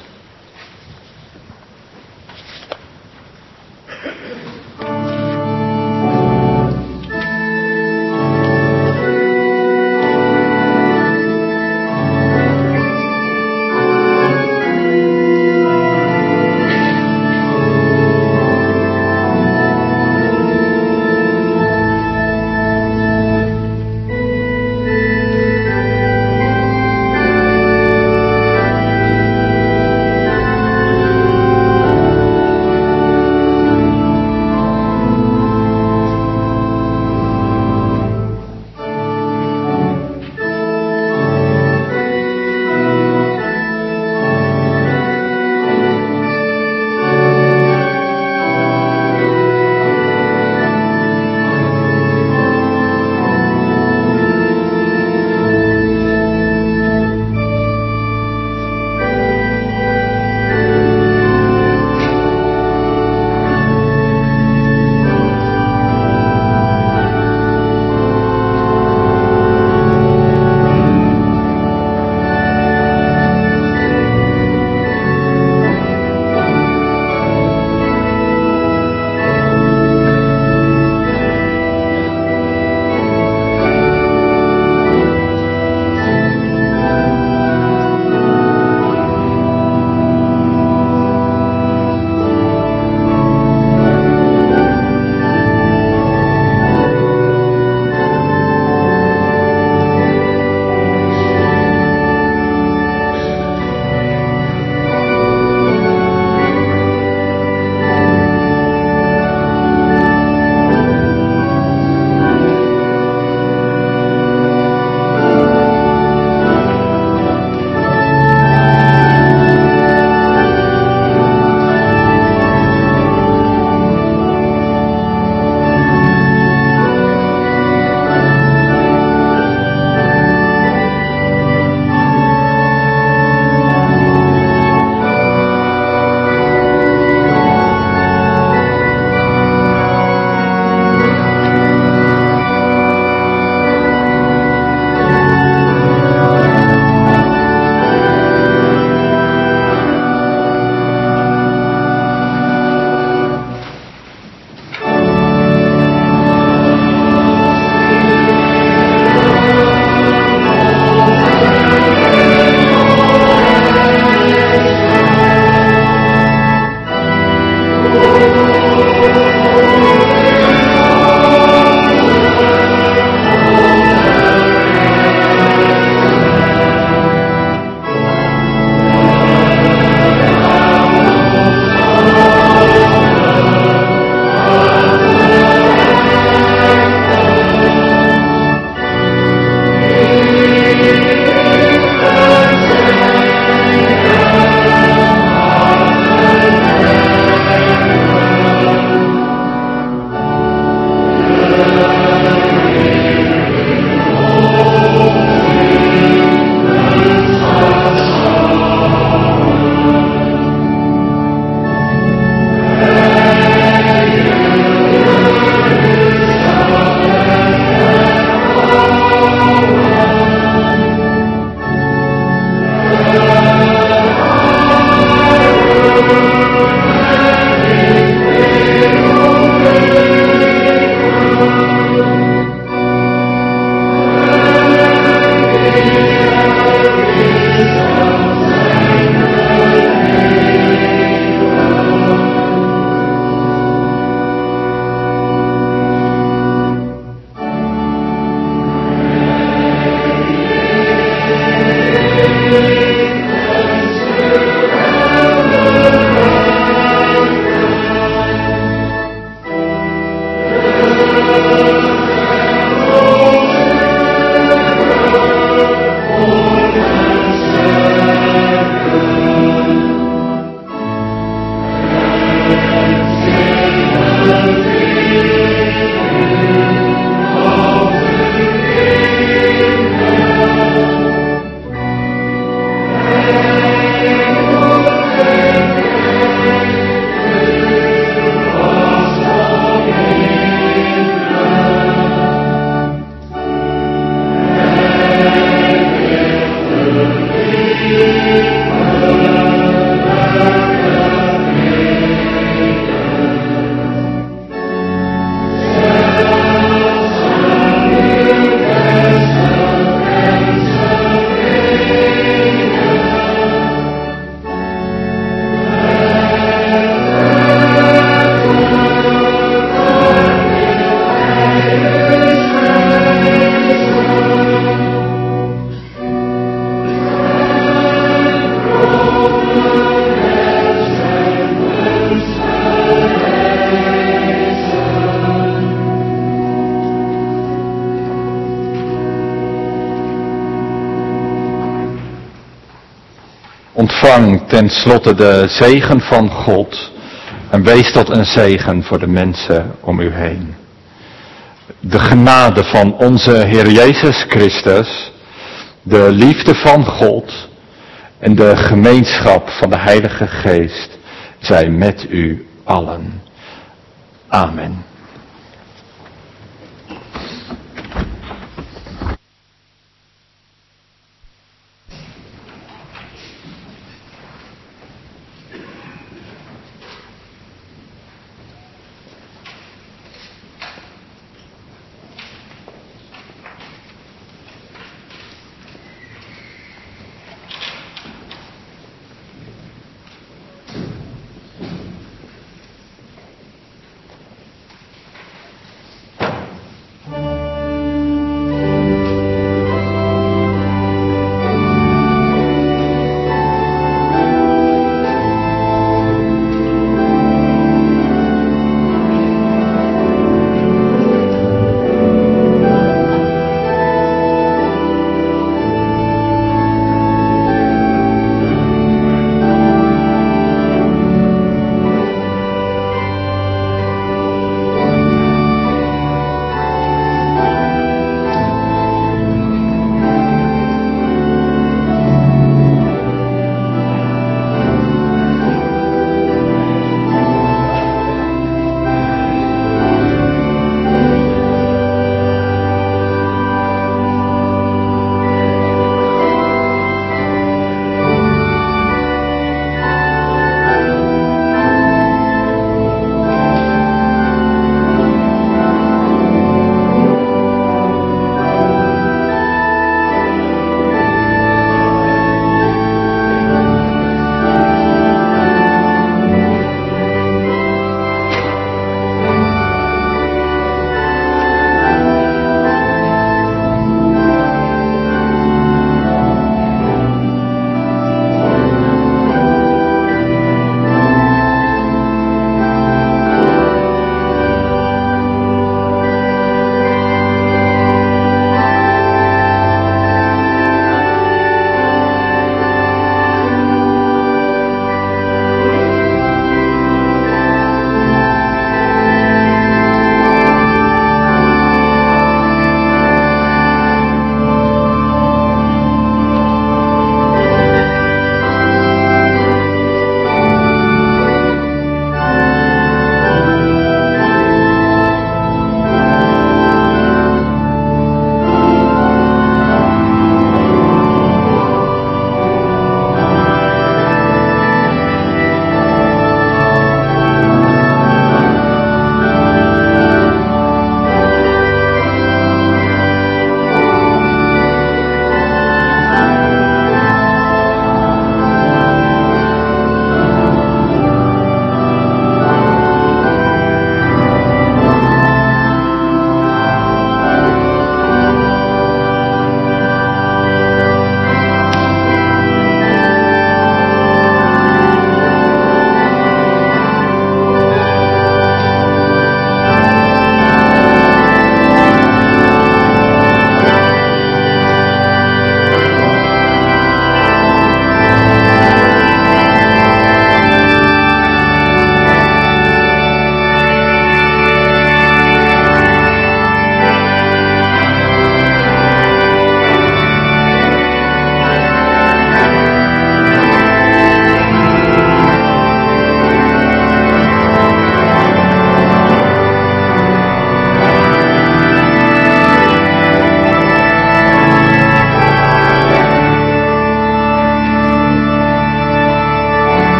ontvang tenslotte de zegen van God en wees tot een zegen voor de mensen om u heen. De genade van onze Heer Jezus Christus, de liefde van God en de gemeenschap van de Heilige Geest zij met u allen. Amen.